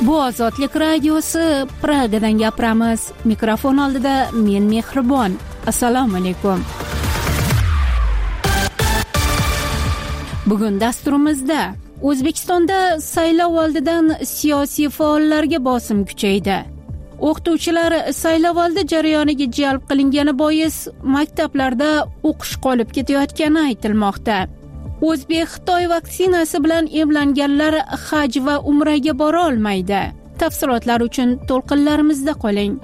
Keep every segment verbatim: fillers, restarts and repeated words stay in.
Bu Ozodlik radiosi, Pragadan gapiramiz. Mikrofon oldida men Mehribon. Assalomu alaykum. Bugun dasturimizda O'zbekistonda saylov oldidan siyosiy faollarga bosim kuchaydi. O'qituvchilar saylov oldi jarayoniga jalb qilingani bois maktablarda o'qish qolib ketayotgani aytilmoqda. O'zbek-Xitoy vaksinasi bilan emlanganlar haj va umraga bora olmaydi. Tafsilotlar uchun to'lqinlarimizda qoling.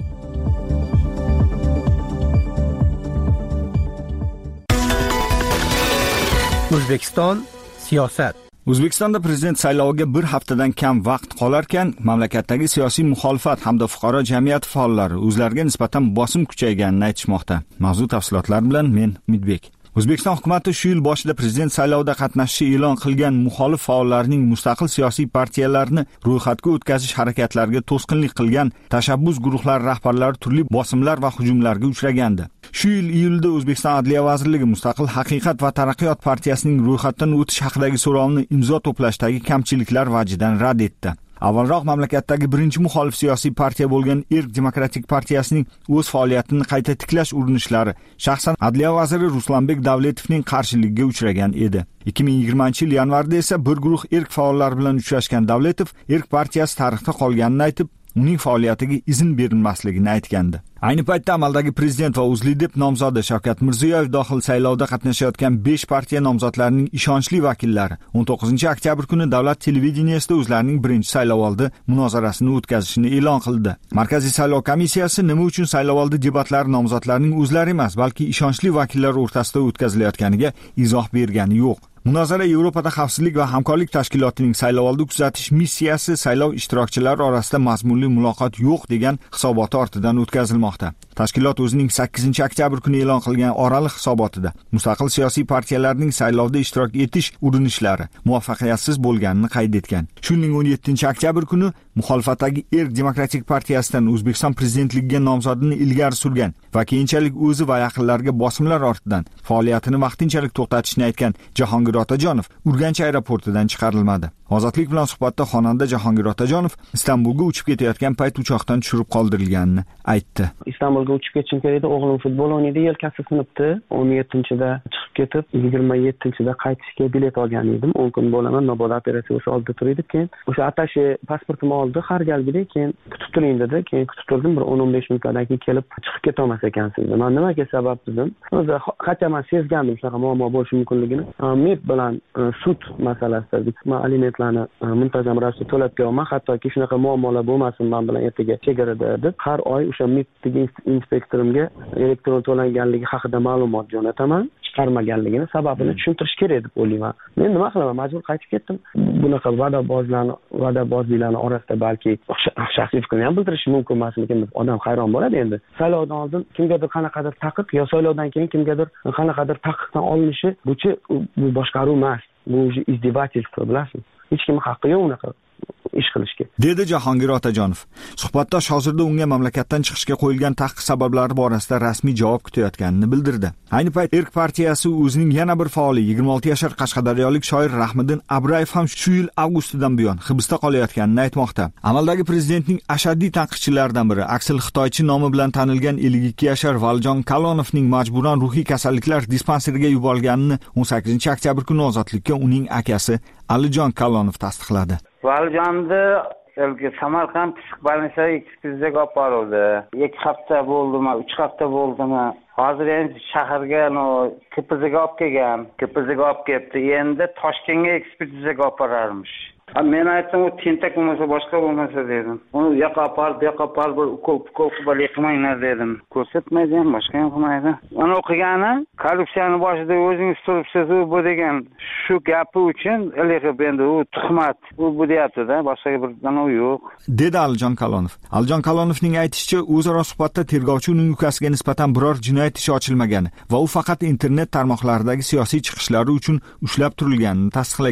O'zbekiston siyosat. O'zbekistonda prezident sayloviga bir haftadan kam vaqt qolarkan, mamlakatdagi siyosiy muxolifat hamda fuqaro jamiyati faollari o'zlariga nisbatan bosim kuchayganini aytishmoqda. Mavzu tafsilotlari bilan men Umidbek. O'zbekiston hukumatı shu yil boshida prezident saylovida qatnashishi e'lon qilgan muxolif faollarning mustaqil siyosiy partiyalarni ro'yxatga o'tkazish harakatlariga to'sqinlik qilgan tashabbus guruhlari rahbarlari turli bosimlar va hujumlarga uchragandi. Shu yil iyulda O'zbekiston Adliya vazirligi Mustaqil haqiqat va taraqqiyot partiyasining ro'yxatdan o'tish haqidagi so'rovni imzo to'plashdagi kamchiliklar vajidan rad etdi. Avvalroq mamlakatdagi birinchi muxolif siyosiy partiya bo'lgan Erk Demokratik partiyasining o'z faoliyatini qayta tiklash urinishlari shaxsan Adliya vaziri Ruslanbek Davletovning qarshiligiga uchragan edi. ikki ming yigirmanchi yil yanvarda esa bir guruh Erk faollari bilan uchrashgan Davletov Erk partiyasi tarixda qolganini aytib, uning faoliyatiga izn berilmasligini aytgandi. Ayni paytda amaldagi prezident va O'zLiDeP nomzodi Shavkat Mirziyoyev dohil saylovda qatnashayotgan besh partiya nomzodlarining ishonchli vakillari o'n to'qqizinchi oktyabr kuni davlat televideniyasida o'zlarining birinchi saylovoldi munozarasini o'tkazishini e'lon qildi. Markaziy saylov komissiyasi nima uchun saylovoldi debatlari nomzodlarining o'zlari emas, balki ishonchli vakillar o'rtasida o'tkazilayotganiga izoh bergani yo'q. Munozara Yevropada xavfsizlik va hamkorlik tashkilotining saylovoldi kuzatish missiyasi saylov ishtirokchilari orasida mazmunli muloqot yo'q degan hisoboti ortidan o'tkazilmoqda. Tashkilot o'zining sakkizinchi oktyabr kuni e'lon qilgan oraliq hisobotida mustaqil siyosiy partiyalarning saylovda ishtirok etish urinishlari muvaffaqiyatsiz bo'lganini qayd etgan. Shuningdek o'n yettinchi oktyabr kuni muxolifatdagi Erk Demokratik partiyasidan O'zbekiston prezidentligiga nomzodini ilgari surgan va keyinchalik o'zi va yaqinlariga bosimlar ortidan faoliyatini vaqtinchalik to'xtatishni aytgan Jahongir Otajonov Urganch aeroportidan chiqarilmadi. Ozodlik bilan suhbatda xonanda Jahongir Otajonov Istanbulga uchib ketayotgan payt uchoqdan tushirib qoldirilganini aytdi. Istanbulga uchib ketishim kerak edi. O'g'lim futbol o'ynaydi, yelkasi sinibdi. o'n yettinchida chiqib ketib, yigirma yettinchida qaytishga bilet olgan edim. o'n kun bo'laman, mabodo operatsiya bo'lsa oldida turdik. Keyin o'sha atashe pasportimni oldi, har galgidek, keyin kutib turing dedi. Keyin kutib turdim, bir o'n o'n besh minutdan keyin kelib chiqib keta olmas ekansiz. Men nimaga sabab dedim. O'zi qanchaman sezgandim shunaqa muammo bo'lishi mumkinligini. Met bilan sud masalasida men alimentlarni muntazam ravishda to'lab kelaman, hattoki shunaqa muammolar bo'lmasin men bilan ertaga chegarada deb har oy o'sha metdagi inspektorimga elektron to'langanligi haqida ma'lumot jo'nataman. Chiqarmaganligini sababini tushuntirish kerak deb o'ylayman. Men nima qilaman? Majbur qaytib ketdim. Bunaqa va'dabozlarni, va'dabozliklarni orasida balki shaxsiy fikrimni ham bildirish mumkin emasmikin deb odam hayron bo'ladi endi. Saylovdan oldin kimgadir qanaqadir taqiq, yo saylovdan keyin kimgadir qanaqadir taqiqdan olinishi bu-chi bu boshqaruv emas. Bu izdevательство, bilasizmi? Hech kimning haqqi yo'q unaqa ish qilishga, dedi Jahongir Otajonov. Suhbatdosh hozirda unga mamlakatdan chiqishga qo'yilgan taqiq sabablari borasida rasmiy javob kutayotganini bildirdi. Ayni payt Erk partiyasi o'zining yana bir faoli yigirma olti yashar qashqadaryolik shoir Rahmiddin Abrayev ham shu yil avgustidan buyon hibsda qolayotganini aytmoqda. Amaldagi prezidentning ashaddiy tanqidchilaridan biri Aksil Xitoychi nomi bilan tanilgan ellik ikki yashar Valjon Kalonovning majburan ruhiy kasalliklar dispanseriga yuborilganini o'n sakkizinchi oktyabr kuni Ozodlikka uning akasi Alijon Kalonov tasdiqladi. Valjonni Samarqand psixbolnitsa ekspertizaga olib borildi. ikki hafta bo'ldimi, uch hafta bo'ldimi? Hozir endi shaharga no K P Z ga olib kelgan. K P Z ga olib kelibdi. Endi Toshkentga ekspertizaga olib borarmish. Men aytdim, u tentak bo'lmasa, boshqa bo'lmasa dedim. Uni yoqqa olib, bu yoqqa olib, bir ukol ukol qilib yiqmanglar dedim. Ko'rsatmaydi ham, boshqa ham qilmaydi. Uni o'qigani, korrupsiyani boshida o'zingiz turibsiz, u bu degan shu gapi uchun ilg'ib endi u tuhmat, u bu deyapti-da, boshqa bir nima yo'q, dedi Alijon Kalonov. Alijon Kalonovning aytishicha, o'zaro suhbatda tergovchi uning ukasiga nisbatan biror jinoyat ishi ochilmagani va u faqat internet tarmoqlaridagi siyosiy chiqishlari uchun ushlab turilganini tasdiqlagan.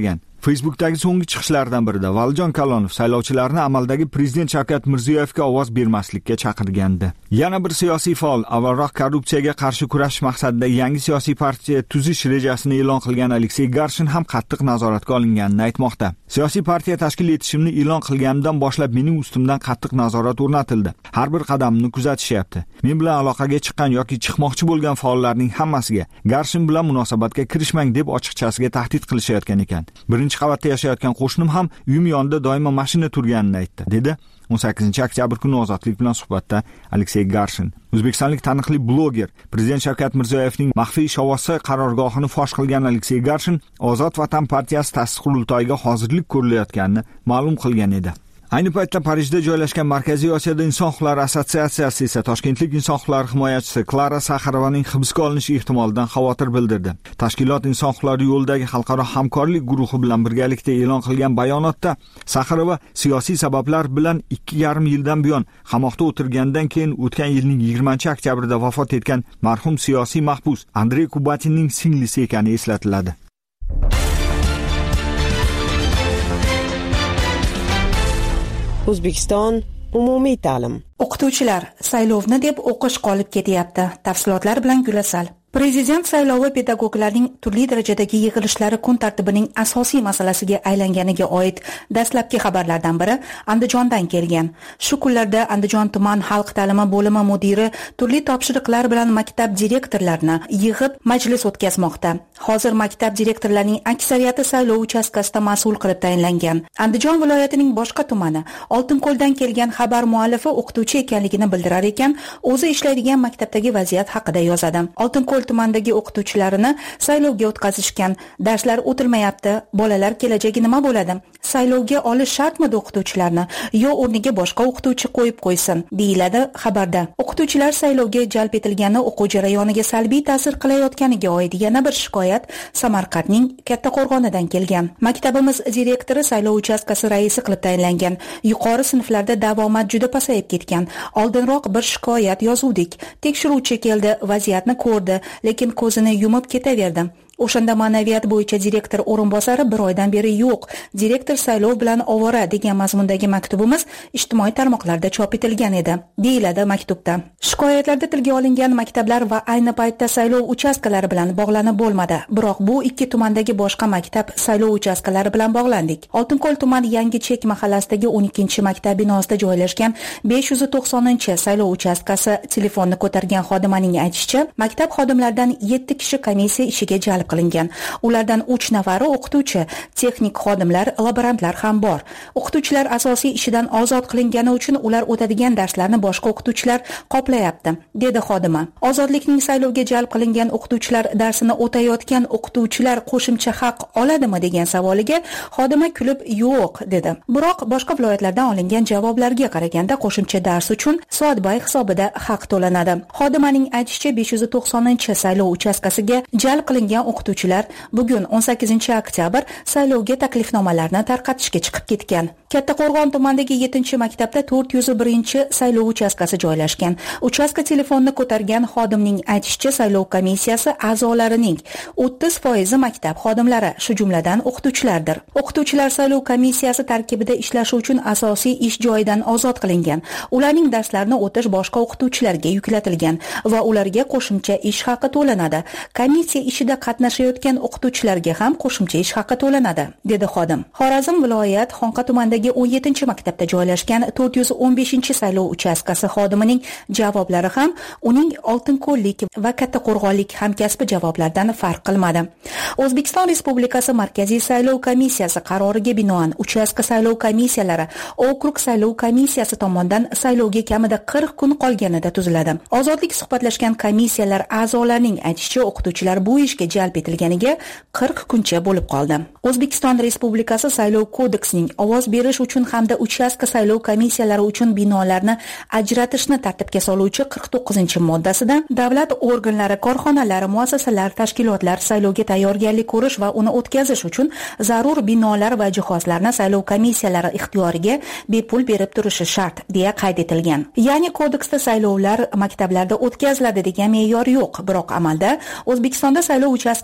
Facebookdagi so'nggi chiqishlardan birida Valijon Kalonov saylovchilarni amaldagi prezident Shavkat Mirziyoyevga ovoz bermaslikka chaqirgandi. Yana bir siyosiy faol avvalroq korrupsiyaga qarshi kurashish maqsadida yangi siyosiy partiya tuzish rejasini e'lon qilgan Aleksey Garshin ham qattiq nazoratga olinganini aytmoqda. Siyosiy partiya tashkil etishimni e'lon qilganimdan boshlab mening ustimdan qattiq nazorat o'rnatildi. Har bir qadamimni kuzatishyapti. Men bilan aloqaga chiqqan yoki chiqmoqchi bo'lgan faollarning hammasiga Garshin bilan munosabatga kirishmang deb ochiqchasiga tahdid qilishayotgan ekan. Birinchi qavatda yashayotgan qo'shnim ham uyim yonida doimo mashina turganini aytdi, dedi o'n sakkizinchi oktyabr kuni Ozodlik bilan suhbatda Aleksey Garshin. O'zbekistonlik taniqli bloger prezident Shavkat Mirziyoyevning maxfiy ish ovozi qarorgohini fosh qilgan Aleksey Garshin Ozod Vatan partiyasi ta'sis qurultoyiga hozirlik ko'rilayotganini ma'lum qilgan edi. Ayni paytda Parijda joylashgan Markaziy Osiyoda inson huquqlari assotsiatsiyasi esa toshkentlik inson huquqlari himoyachisi Klara Saxarovaning hibsga olinishi ehtimolidan xavotir bildirdi. Tashkilot inson huquqlari yo'lidagi xalqaro hamkorlik guruhi bilan birgalikda e'lon qilgan bayonotda Saxarova siyosiy sabablar bilan ikki yarim yildan buyon qamoqda o'tirgandan keyin o'tgan yilning yigirmanchi oktyabrida vafot etgan marhum siyosiy mahbus Andrey Kubatinning singlisi ekani eslatiladi. O'zbekiston umumiy ta'lim. O'qituvchilar saylovni deb o'qish qolib ketyapti. Tafsilotlar bilan Gulasal. Prezident saylovi pedagoglarning turli darajadagi yig'ilishlari kun tartibining asosiy masalasiga aylanganiga oid dastlabki xabarlardan biri Andijondan kelgan. Shu kunlarda Andijon tuman xalq ta'limi bo'limi mudiri turli topshiriqlar bilan maktab direktorlarini yig'ib majlis o'tkazmoqda. Hozir maktab direktorlarining aksariyati saylov uchastkasida mas'ul qilib tayinlangan. Andijon viloyatining boshqa tumani Oltinko'ldan kelgan xabar muallifi o'qituvchi ekanligini bildirar ekan, o'zi ishlaydigan maktabdagi vaziyat haqida yozadi. Oltinko'l tumandagi o'qituvchilarini saylovga o'tkazishgan. Darslar o'tilmayapti. Bolalar kelajagi nima bo'ladi? Saylovga olish shartmi o'qituvchilarni yo o'rniga boshqa o'qituvchi qo'yib qo'ysin, deyiladi xabarda. O'qituvchilar saylovga jalb etilgani o'quv jarayoniga salbiy ta'sir qilayotganiga oid yana bir shikoyat Samarqandning Kattaqo'rg'onidan kelgan. Maktabimiz direktori saylov uchastkasi raisi qilib tayinlangan. Yuqori sinflarda davomat juda pasayib ketgan. Oldinroq bir shikoyat yozuvdik. Tekshiruvchi keldi, vaziyatni ko'rdi, lekin ko'zini yumib ketaverdi. O'shanda ma'naviyat bo'yicha direktor o'rinbosari bir oydan beri yo'q. Direktor saylov bilan ovora degan mazmundagi maktubimiz ijtimoiy tarmoqlarda chop etilgan edi, deyiladi maktubda. Shikoyatlarda tilga olingan maktablar va ayni paytda saylov uchastkalari bilan bog'lanib bo'lmadi. Biroq bu ikki tumandagi boshqa maktab saylov uchastkalari bilan bog'landik. Oltinko'l tuman Yangi Chek mahallasidagi o'n ikkinchi maktab binosida joylashgan besh yuz to'qsoninchi saylov uchastkasi telefonni ko'targan xodimaning aytishicha, maktab xodimlaridan yetti kishi komissiya ishiga jalb qilingan. Ulardan uch nafari o'qituvchi, texnik xodimlar, laborantlar ham bor. O'qituvchilar asosiy ishidan ozod qilingani uchun ular o'tadigan darslarni boshqa o'qituvchilar qoplayapti, dedi xodima. Ozodlikning saylovga jalb qilingan o'qituvchilar darsini o'tayotgan o'qituvchilar qo'shimcha haq oladimi degan savoliga xodima kulib yo'q, dedi. Biroq boshqa viloyatlardan olingan javoblarga qaraganda qo'shimcha dars uchun soatbay hisobida haq to'lanadi. Xodimaning aytishicha, besh yuz to'qsoninchi saylov uchastkasiga jalb qilingan o'qituvchilar bugun o'n sakkizinchi oktyabr saylovga taklifnomalarni tarqatishga chiqib ketgan. Kattaqo'rg'on tumanidagi yettinchi maktabda to'rt yuz birinchi saylov uchastkasi joylashgan. Uchastka telefonni ko'targan xodimning aytishicha, saylov komissiyasi a'zolarining o'ttiz foizi maktab xodimlari, shu jumladan o'qituvchilardir. O'qituvchilar saylov komissiyasi tarkibida ishlashi uchun asosiy ish joyidan ozod qilingan. Ularning darslarini o'tish boshqa o'qituvchilarga yuklatilgan va ularga qo'shimcha ish haqi to'lanadi. Komissiya ishida qatnashayotgan o'qituvchilarga ham qo'shimcha ish haqi to'lanadi, dedi xodim. Xorazm viloyat Xonqa tumanidagi o'n yettinchi maktabda joylashgan to'rt yuz o'n beshinchi saylov uchastkasi xodimining javoblari ham uning Oltinko'llik va Kattaqo'rg'onlik hamkasbi javoblaridan farq qilmadi. O'zbekiston Respublikasi Markaziy saylov komissiyasi qaroriga binoan uchastka saylov komissiyalari okrug saylov komissiyasi tomonidan saylovga kamida qirq kun qolganida tuziladi. Ozodlik suhbatlashgan komissiyalar a'zolarining aytishicha, o'qituvchilar bu ishga jalb etilganiga qirq kuncha bo'lib qoldi. O'zbekiston Respublikasi Saylov kodeksining ovoz berish uchun hamda uchastka saylov komissiyalari uchun binolarni ajratishni tartibga soluvchi qirq to'qqizinchi moddasida davlat organlari, korxonalar, muassasalar, tashkilotlar saylovga tayyorgarlik ko'rish va uni o'tkazish uchun zarur binolar va jihozlarni saylov komissiyalari ixtiyoriga bepul berib turishi shart, deya qayd etilgan. Ya'ni kodeksda saylovlar maktablarda o'tkaziladi degan me'yor yo'q, biroq amalda O'zbekistonda saylov uchastkasi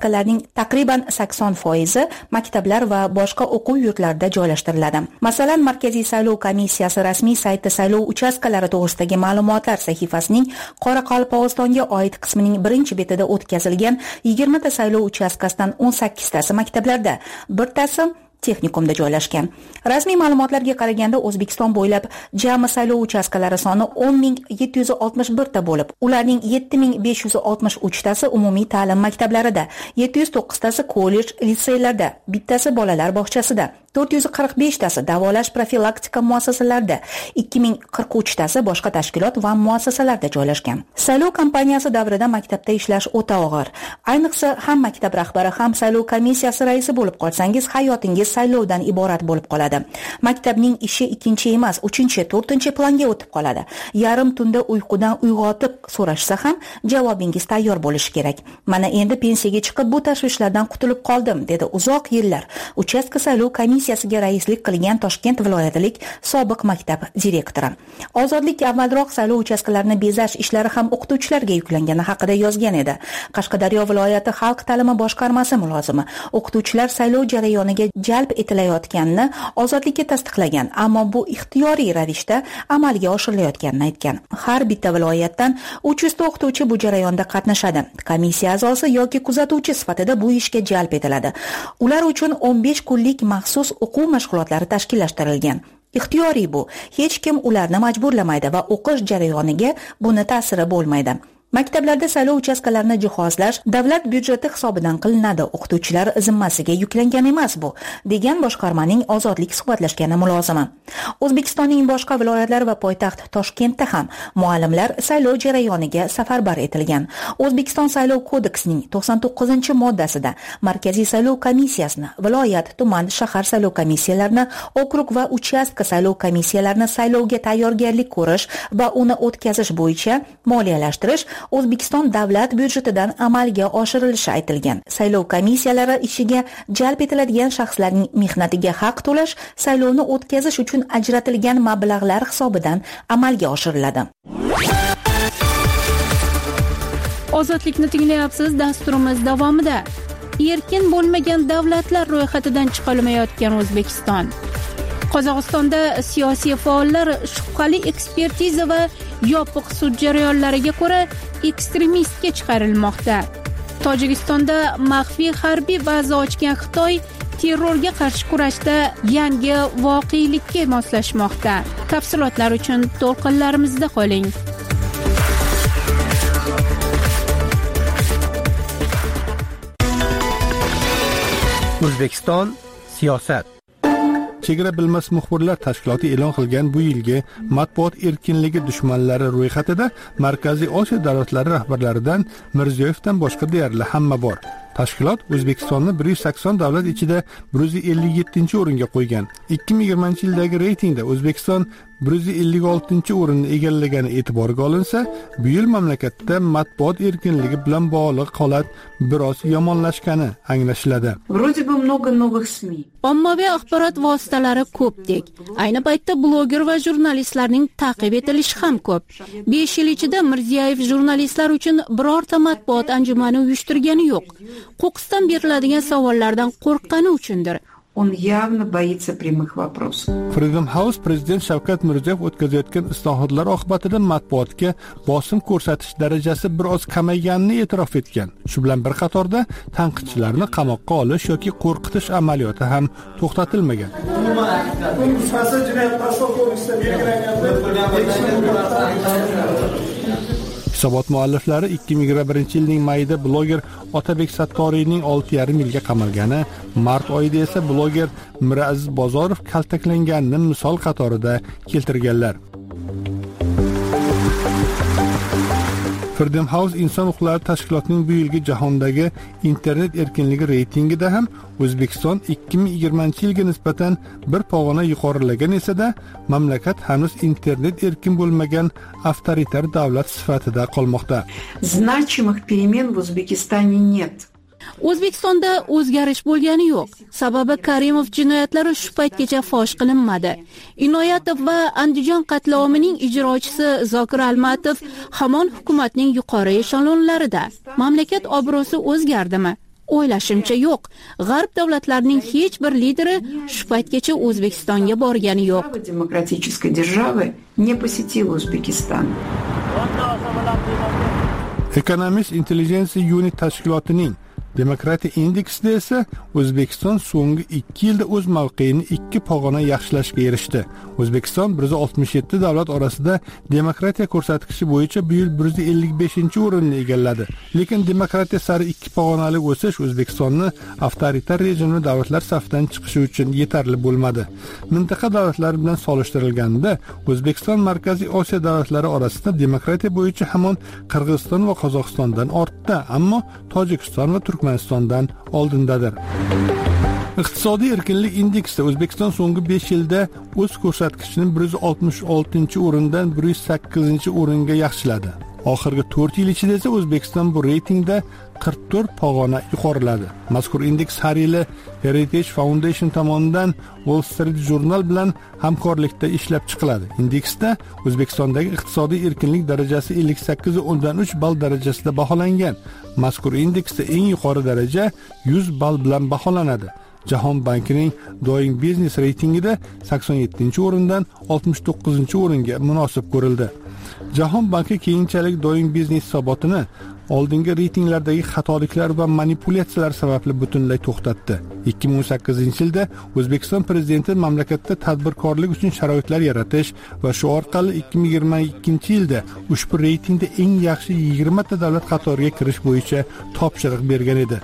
uchastkalarining taqriban sakson foizi maktablar va boshqa o'quv yurtlarida joylashtiriladi. Masalan, Markaziy saylov komissiyasi rasmiy sayti saylov uchastkalari to'g'risidagi ma'lumotlar sahifasining Qoraqalpog'istonga oid qismining birinchi betida o'tkazilgan yigirma ta saylov uchastkasidan o'n sakkiztasi maktablarda, birtasi texnikumda joylashgan. Rasmiy ma'lumotlarga qaraganda O'zbekiston bo'ylab jami saylov uchastkalari soni o'n ming yetti yuz oltmish bir ta bo'lib, ularning yetti ming besh yuz oltmish uch tasi umumiy ta'lim maktablarida, yetti yuz to'qqiz tasi kollej, litseylarda, bittasi bolalar bog'chasida, to'rt yuz qirq besh tasi davolash profilaktika muassasalarida, ikki ming qirq uch tasi boshqa tashkilot va muassasalarda joylashgan. Saylov kampaniyasi davrida maktabda ishlash o'ta og'ir. Ayniqsa ham maktab rahbari, ham saylov komissiyasi raisi bo'lib qolsangiz, hayotingiz saylovdan iborat bo'lib qoladi. Maktabning ishi ikkinchi emas, uchinchi, to'rtinchi planga o'tib qoladi. Yarim tunda uyqudan uyg'otib so'rashsa ham javobingiz tayyor bo'lishi kerak. Mana endi pensiyaga chiqib bu tashvishlardan qutulib qoldim, dedi uzoq yillar uchastka saylov komissiyasiga raislik qilgan Toshkent viloyatilik sobiq maktab direktori. Ozodlik avvalroq saylov uchastkalarini bezash ishlari ham o'qituvchilarga yuklangani haqida yozgan edi. Qashqadaryo viloyati xalq ta'limi boshqarmasi mulozimi o'qituvchilar saylov jarayoniga jalb etilayotganini Ozodlikka tasdiqlagan, ammo bu ixtiyoriy ravishda amalga oshirilayotganini aytgan. Har bitta viloyatdan uch yuz ta o'qituvchi bu jarayonda qatnashadi. Komissiya a'zosi yoki kuzatuvchi sifatida bu ishga jalb etiladi. Ular uchun o'n besh kunlik maxsus o'quv mashg'ulotlari tashkillashtirilgan. Ixtiyoriy bu. Hech kim ularni majburlamaydi va o'qish jarayoniga buni ta'siri bo'lmaydi. Maktablarda saylov uchastkalarini jihozlash davlat byudjeti hisobidan qilinadi. O'qituvchilar zimmasiga yuklangan emas bu, degan boshqarmaning Ozodlik suhbatlashgani mulozimi. O'zbekistonning boshqa viloyatlari va poytaxt Toshkentda ham muallimlar saylov jarayoniga safarbar etilgan. O'zbekiston saylov kodeksining to'qson to'qqizinchi moddasida Markaziy saylov komissiyasini, viloyat, tuman, shahar saylov komissiyalarini, okrug va uchastka saylov komissiyalarini saylovga tayyorgarlik ko'rish va uni o'tkazish bo'yicha moliyalashtirish O'zbekiston davlat byudjetidan amalga oshirilishi aytilgan. Saylov komissiyalari ishiga jalb etiladigan shaxslarning mehnatiga haq to'lash saylovni o'tkazish uchun ajratilgan mablag'lar hisobidan amalga oshiriladi. Ozodlikni tinglayapsiz. Dasturimiz davomida erkin bo'lmagan davlatlar ro'yxatidan chiqolmayotgan O'zbekiston. Qozog'istonda siyosiy faollar shubhali ekspertiza va yopiq sud jarayonlariga ko'ra ekstremistga chiqarilmoqda. Tojikistonda maxfiy harbiy baza ochgan Xitoy terrorga qarshi kurashda yangi voqelikka moslashmoqda. Tafsilotlar uchun to'lqinlarimizda qoling. O'zbekiston siyosat. Chegara bilmas muxbirlar tashkiloti e'lon qilgan bu yilgi matbuot erkinligi dushmanlari ro'yxatida Markaziy Osiyo davlatlari rahbarlaridan Mirziyoyevdan boshqa deyarli hamma bor. Tashkilot O'zbekistonni bir yuz sakson davlat ichida bir yuz ellik yettinchi o'ringa qo'ygan. ikki ming yigirmanchi yildagi reytingda O'zbekiston bir yuz ellik oltinchi o'rinni egallagani e'tiborga olinsa, bu yil mamlakatda matbuot erkinligi bilan bog'liq holat biroz yomonlashgani anglashiladi. Ommaviy axborot vositalari ko'pdek. Ayni paytda bloger va jurnalistlarning ta'qib etilishi ham ko'p. besh yil ichida Mirziyoyev jurnalistlar uchun birorta matbuot anjumani uyushtirgani yo'q. Qo'qqisdan beriladigan savollardan qo'rqqani uchundir. Он явно боится прямых вопросов. Freedom House prezident Shavkat Mirziyoyev o'tkazayotgan islohotlar oqibatida matbuotga bosim ko'rsatish darajasi biroz kamayganini e'tirof etgan. Shu bilan bir qatorda tanqidchilarni qamoqqa olish yoki qo'rqitish amaliyoti ham to'xtatilmagan. Hisobot mualliflari ikki ming yigirma birinchi yilning mayida bloger Otabek Sattoriyning olti yarim yilga qamalgani, mart oyida esa bloger Miraziz Bozorov kaltaklanganini misol qatorida keltirganlar. Freedom House inson huquqlari tashkilotining bu yilgi jahondagi internet erkinligi reytingida ham O'zbekiston ikki ming yigirmanchi yilga nisbatan bir pog'ona yuqorilagan esa-da, mamlakat hanuz internet erkin bo'lmagan avtoritar davlat sifatida qolmoqda. Значимых перемен в Узбекистане нет. O'zbekistonda o'zgarish bo'lgani yo'q. Sababi Karimov jinoyatlari shu paytgacha fosh qilinmadi. Inoyatov va Andijon qatlomining ijrochisi Zokir Almatov hamon hukumatning yuqori eshelonlarida. Mamlakat obro'si o'zgardimi? O'ylashimcha yo'q. G'arb davlatlarining hech bir lideri shu paytgacha O'zbekistonga borgani yo'q. Demokratической державы не посетил Узбекистан. Economist Intelligence Unit tashkilotining Demokratiya indeksida esa O'zbekiston so'nggi ikki yilda o'z mavqeini ikki pog'ona yaxshilashga erishdi. O'zbekiston bir yuz oltmish yetti davlat orasida demokratiya ko'rsatkichi bo'yicha bu yil bir yuz ellik beshinchi o'rinni egalladi. Lekin demokratiya sari ikki pog'onali o'sish O'zbekistonni avtoritar rejimli davlatlar safidan chiqishi uchun yetarli bo'lmadi. Mintaqa davlatlari bilan solishtirilganda O'zbekiston Markaziy Osiyo davlatlari orasida demokratiya bo'yicha hamon Qirg'iziston va Qozog'istondan ortda, ammo Tojikiston va Turkmanistondan oldindadir. Iqtisodiy erkinlik indeksida O'zbekiston so'nggi besh yilda o'z ko'rsatkichini bir yuz oltmish oltinchi o'rindan bir yuz sakkizinchi o'ringa yaxshiladi. Oxirgi to'rt yil ichida esa O'zbekiston bu reytingda qirq to'rt pog'ona yuqoriladi. Mazkur indeks har yili Heritage Foundation tomonidan Wall Street Journal bilan hamkorlikda ishlab chiqiladi. Indeksda O'zbekistondagi iqtisodiy erkinlik darajasi ellik sakkiz nuqta o'ndan uch ball darajasida baholangan. Mazkur indeksda eng yuqori daraja yuz ball bilan baholanadi. Jahon bankining Doing Business reytingida sakson yettinchi o'rindan oltmish to'qqizinchi o'ringa munosib ko'rildi. Jahon banki keyinchalik Doing Business hisobotini oldingi reytinglardagi xatoliklar va manipulyatsiyalar sababli butunlay to'xtatdi. ikki ming o'n sakkizinchi yilda O'zbekiston prezidenti mamlakatda tadbirkorlik uchun sharoitlar yaratish va shu orqali ikki ming yigirma ikkinchi yilda ushbu reytingda eng yaxshi yigirma ta davlat qatoriga kirish bo'yicha topshiriq bergan edi.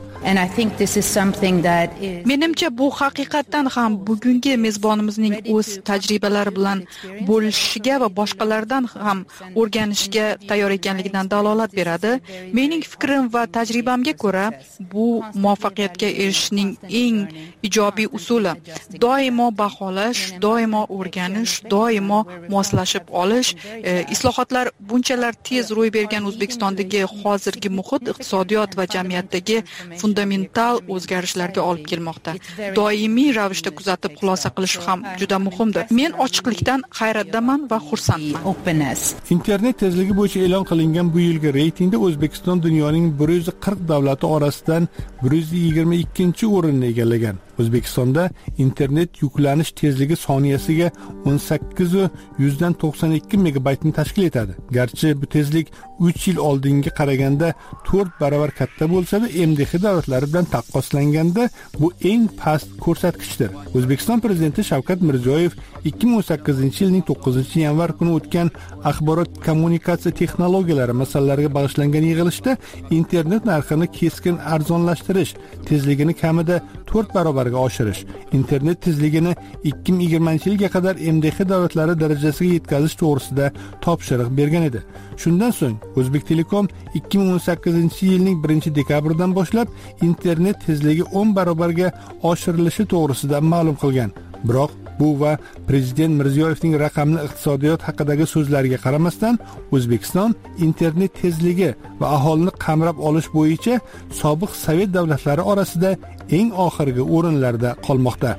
Menimcha bu haqiqatan ham bugungi mezbonimizning o'z tajribalari bilan bo'lishishiga va boshqalardan ham o'rganishga tayyor ekanligidan dalolat beradi. Mening fikrim va tajribamga ko'ra, bu muvaffaqiyatga erishishning eng ijobiy usuli. Doimo baholash, doimo o'rganish, doimo moslashib olish. E, islohotlar bunchalar tez ro'y bergan O'zbekistondagi hozirgi muhit iqtisodiyot va jamiyatdagi fundamental o'zgarishlarga olib kelmoqda. Doimiy ravishda kuzatib xulosa qilish ham juda muhimdir. Men ochiqlikdan hayratdaman va xursandman. Internet tezligi bo'yicha e'lon qilingan bu yilgi reytingda O'zbekiston dunyoning bir yuz qirq davlati orasidan bir yuz yigirma ikkinchi o'rinni egallagan. O'zbekistonda internet yuklanish tezligi soniyasiga o'n sakkiz yuzdan to'qson ikki megabaytni tashkil etadi. Garchi bu tezlik uch yil oldinga qaraganda to'rt barobar katta bo'lsa-da, M D H davlatlari bilan taqqoslanganda bu eng past ko'rsatkichdir. O'zbekiston prezidenti Shavkat Mirziyoyev ikki ming o'n sakkizinchi yilning to'qqizinchi yanvar kuni o'tgan axborot kommunikatsiya texnologiyalari masalalariga bag'ishlangan yig'ilishda internet narxini keskin arzonlashtirish, tezligini kamida to'rt barobarga oshirish, internet tezligini ikki ming yigirmanchi yilga qadar M D H davlatlari darajasiga yetkazish to'g'risida topshiriq bergan edi. Shundan so'ng O'zbek Telekom ikki ming o'n sakkizinchi yilning birinchi dekabridan boshlab internet tezligi o'n barobarga oshirilishi to'g'risida ma'lum qilgan. Biroq bu va prezident Mirziyoyevning raqamli iqtisodiyot haqidagi so'zlariga qaramasdan, O'zbekiston internet tezligi va aholini qamrab olish bo'yicha sobiq Sovet davlatlari orasida eng oxirgi o'rinlarda qolmoqda.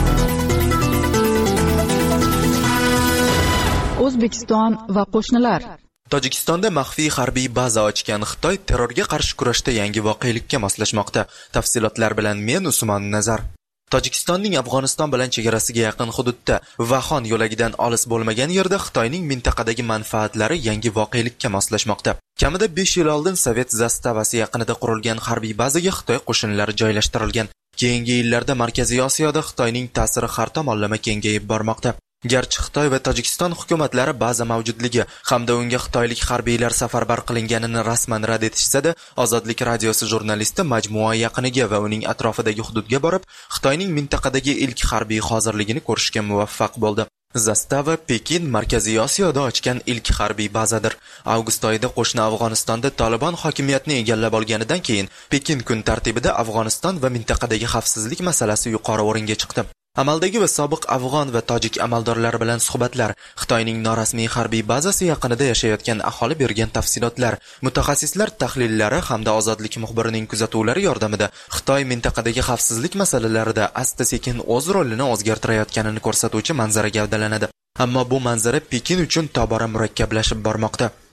O'zbekiston va qo'shnilar. Tojikistonda maxfiy harbiy baza ochgan Xitoy terrorga qarshi kurashda yangi voqelikka moslashmoqda. Tafsilotlar bilan men Usmon Nazar. Tojikistonning Afg'oniston bilan chegarasiga yaqin hududda Vaxon yo'lagidan olis bo'lmagan yerda Xitoyning mintaqadagi manfaatlari yangi voqelikka moslashmoqda. Kamida besh yil oldin Sovet zastavasi yaqinida qurilgan harbiy bazaga Xitoy qo'shinlari joylashtirilgan. Keyingi yillarda Markaziy Osiyoda Xitoyning ta'siri har tomonlama kengayib bormoqda. Garchi Xitoy va Tojikiston hukumatlari baza mavjudligi hamda unga xitoylik harbiylar safarbar qilinganini rasman rad etishsa-da, Ozodlik radiosi jurnalisti majmua yaqiniga va uning atrofidagi hududga borib, Xitoyning mintaqadagi ilk harbiy hozirligini ko'rishga muvaffaq bo'ldi. Zastava Pekin Markaziy Osiyoda ochgan ilk harbiy bazadir. Avgust oyida qo'shni Afg'onistonda Taliban hokimiyatni egallab olganidan keyin Pekin kun tartibida Afg'oniston va mintaqadagi xavfsizlik masalasi yuqori o'ringa chiqdi. Amaldagi va sobiq afg'on va tojik amaldorlari bilan suhbatlar, Xitoyning norasmiy harbiy bazasi yaqinida yashayotgan aholi bergan tafsilotlar, mutaxassislar tahlillari hamda Ozodlik muxbirining kuzatuvlari yordamida Xitoy mintaqadagi xavfsizlik masalalarida asta-sekin o'z rolini o'zgartirayotganini ko'rsatuvchi manzara gavdalanadi. Ammo bu manzara Pekin uchun tobora murakkablashib bormoqda.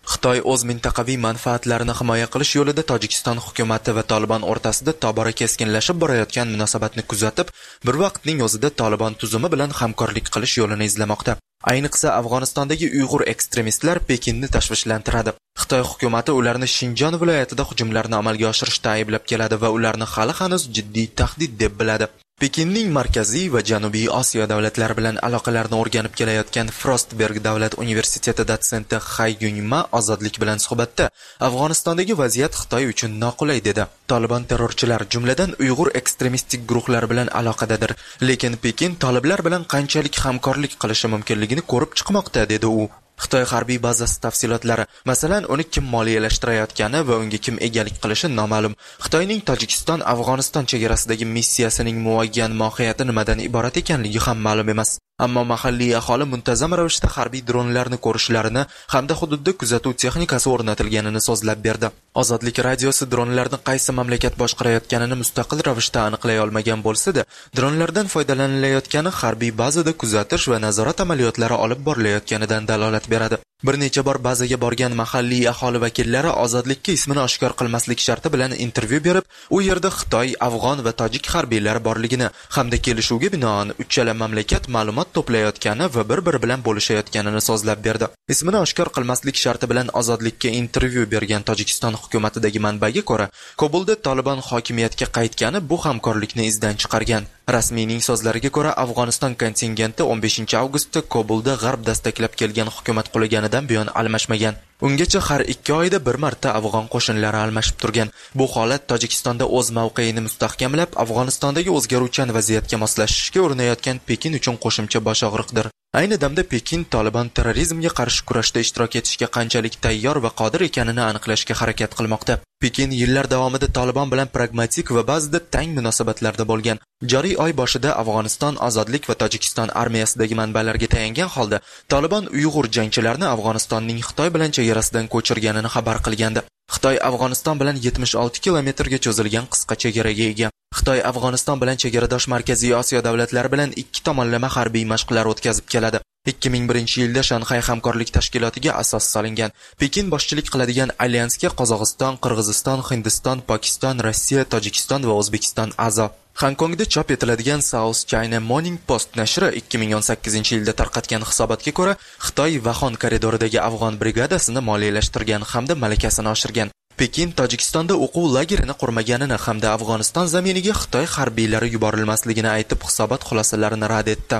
Xitoy o'z mintaqaviy manfaatlarini himoya qilish yo'lida Tojikiston hukumati va Taliban o'rtasida tobora keskinlashib borayotgan munosabatni kuzatib, bir vaqtning o'zida Taliban tuzumi bilan hamkorlik qilish yo'lini izlamoqda. Ayniqsa Afg'onistondagi Uyg'ur ekstremistlar Pekinni tashvishlantiradi. Xitoy hukumati ularni Shinjon viloyatida hujumlarni amalga oshirishda ayblab keladi va ularni hali hanuz jiddiy tahdid deb biladi. Pekinning Markaziy va Janubiy Osiyo davlatlari bilan aloqalarni o'rganib kelayotgan Frostberg davlat universiteti dotsenti Hay Yunma ozodlik bilan suhbatda Afg'onistondagi vaziyat Xitoy uchun noqulay dedi. Taliban terrorchilar, jumladan Uyg'ur ekstremistik guruhlar bilan aloqadadir, lekin Pekin toliblar bilan qanchalik hamkorlik qilishi mumkinligini ko'rib chiqmoqda dedi u. Xitoy harbiy bazasi tafsilotlari, masalan, uni kim moliyalashtirayotgani va unga kim egalik qilishi noma'lum. Xitoyning Tojikiston Afg'oniston chegarasidagi missiyasining muayyan mohiyati nimadan iborat ekanligi ham ma'lum emas. Ammo mahalliy aholi muntazam ravishda harbiy dronlarni ko'rishlarini hamda hududda kuzatuv texnikasi o'rnatilganini so'zlab berdi. Ozodlik radiosi dronlarni qaysi mamlakat boshqarayotganini mustaqil ravishda aniqlay olmagan bo'lsa-da, dronlardan foydalanilayotgani harbiy bazada kuzatish va nazorat amaliyotlari olib borilayotganidan dalolat beradi. Bir necha bor bazaga borgan mahalliy aholi vakillari ozodlikka ismini oshkor qilmaslik sharti bilan intervyu berib, u yerda Xitoy, Afg'on va Tojik harbiylari borligini hamda kelishuvga binoan uchala mamlakat ma'lumot to'playotgani va bir-biri bilan bo'lishayotganini so'zlab berdi. Ismini oshkor qilmaslik sharti bilan ozodlikka intervyu bergan Tojikiston hukumatidagi manbaga ko'ra, Kobulda Taliban hokimiyatga qaytgani bu hamkorlikni izdan chiqargan. Rasmiyning so'zlariga ko'ra, Afg'oniston kontingenti o'n beshinchi avgustda Kobulda g'arb dastaklab kelgan hukumat qulaganidan buyon almashmagan. Ungacha har ikki oyda bir marta afg'on qo'shinlari almashib turgan. Bu holat Tojikistonda o'z mavqeini mustahkamlab, Afg'onistondagi o'zgaruvchan vaziyatga moslashishga urinayotgan Pekin uchun qo'shimcha bosh og'riqdir. Ayni damda Pekin Taliban terrorizmga qarshi kurashda ishtirok etishga qanchalik tayyor va qodir ekanini aniqlashga harakat qilmoqda. Pekin yillar davomida Taliban bilan pragmatik va ba'zida tang munosabatlarda bo'lgan. Joriy oy boshida Afg'oniston ozodlik va Tojikiston armiyasidagi manbalarga tayangan holda Taliban Uyg'ur jangchilarini Afg'onistonning Xitoy bilan chegarasidan ko'chirganini xabar qilgandi. Xitoy Afg'oniston bilan yetmish olti kilometrga cho'zilgan qisqa chegaraga ega. Xitoy Afg'oniston bilan chegaradosh Markaziy Osiyo davlatlari bilan ikki tomonlama harbiy mashqlar o'tkazib keladi. ikki ming birinchi yilda Shanxay hamkorlik tashkilotiga asos solingan. Pekin boshchilik qiladigan alyansga Qozog'iston, Qirg'iziston, Hindiston, Pokiston, Rossiya, Tojikiston va O'zbekiston a'zo. Hongkongda chop etiladigan South China Morning Post nashri ikki ming o'n sakkizinchi yilda tarqatgan hisobotga ko'ra, Xitoy Vahon koridoridagi afg'on brigadasini moliyalashtirgan hamda malakasini oshirgan. Pekin Tojikistonda o'quv lagerini qurmaganini hamda Afg'oniston zaminiga Xitoy harbiylari yuborilmasligini aytib, hisobot xulosalarini rad etdi.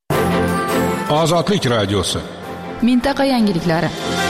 Ozodlik radiosi. Mintaqa yangiliklari.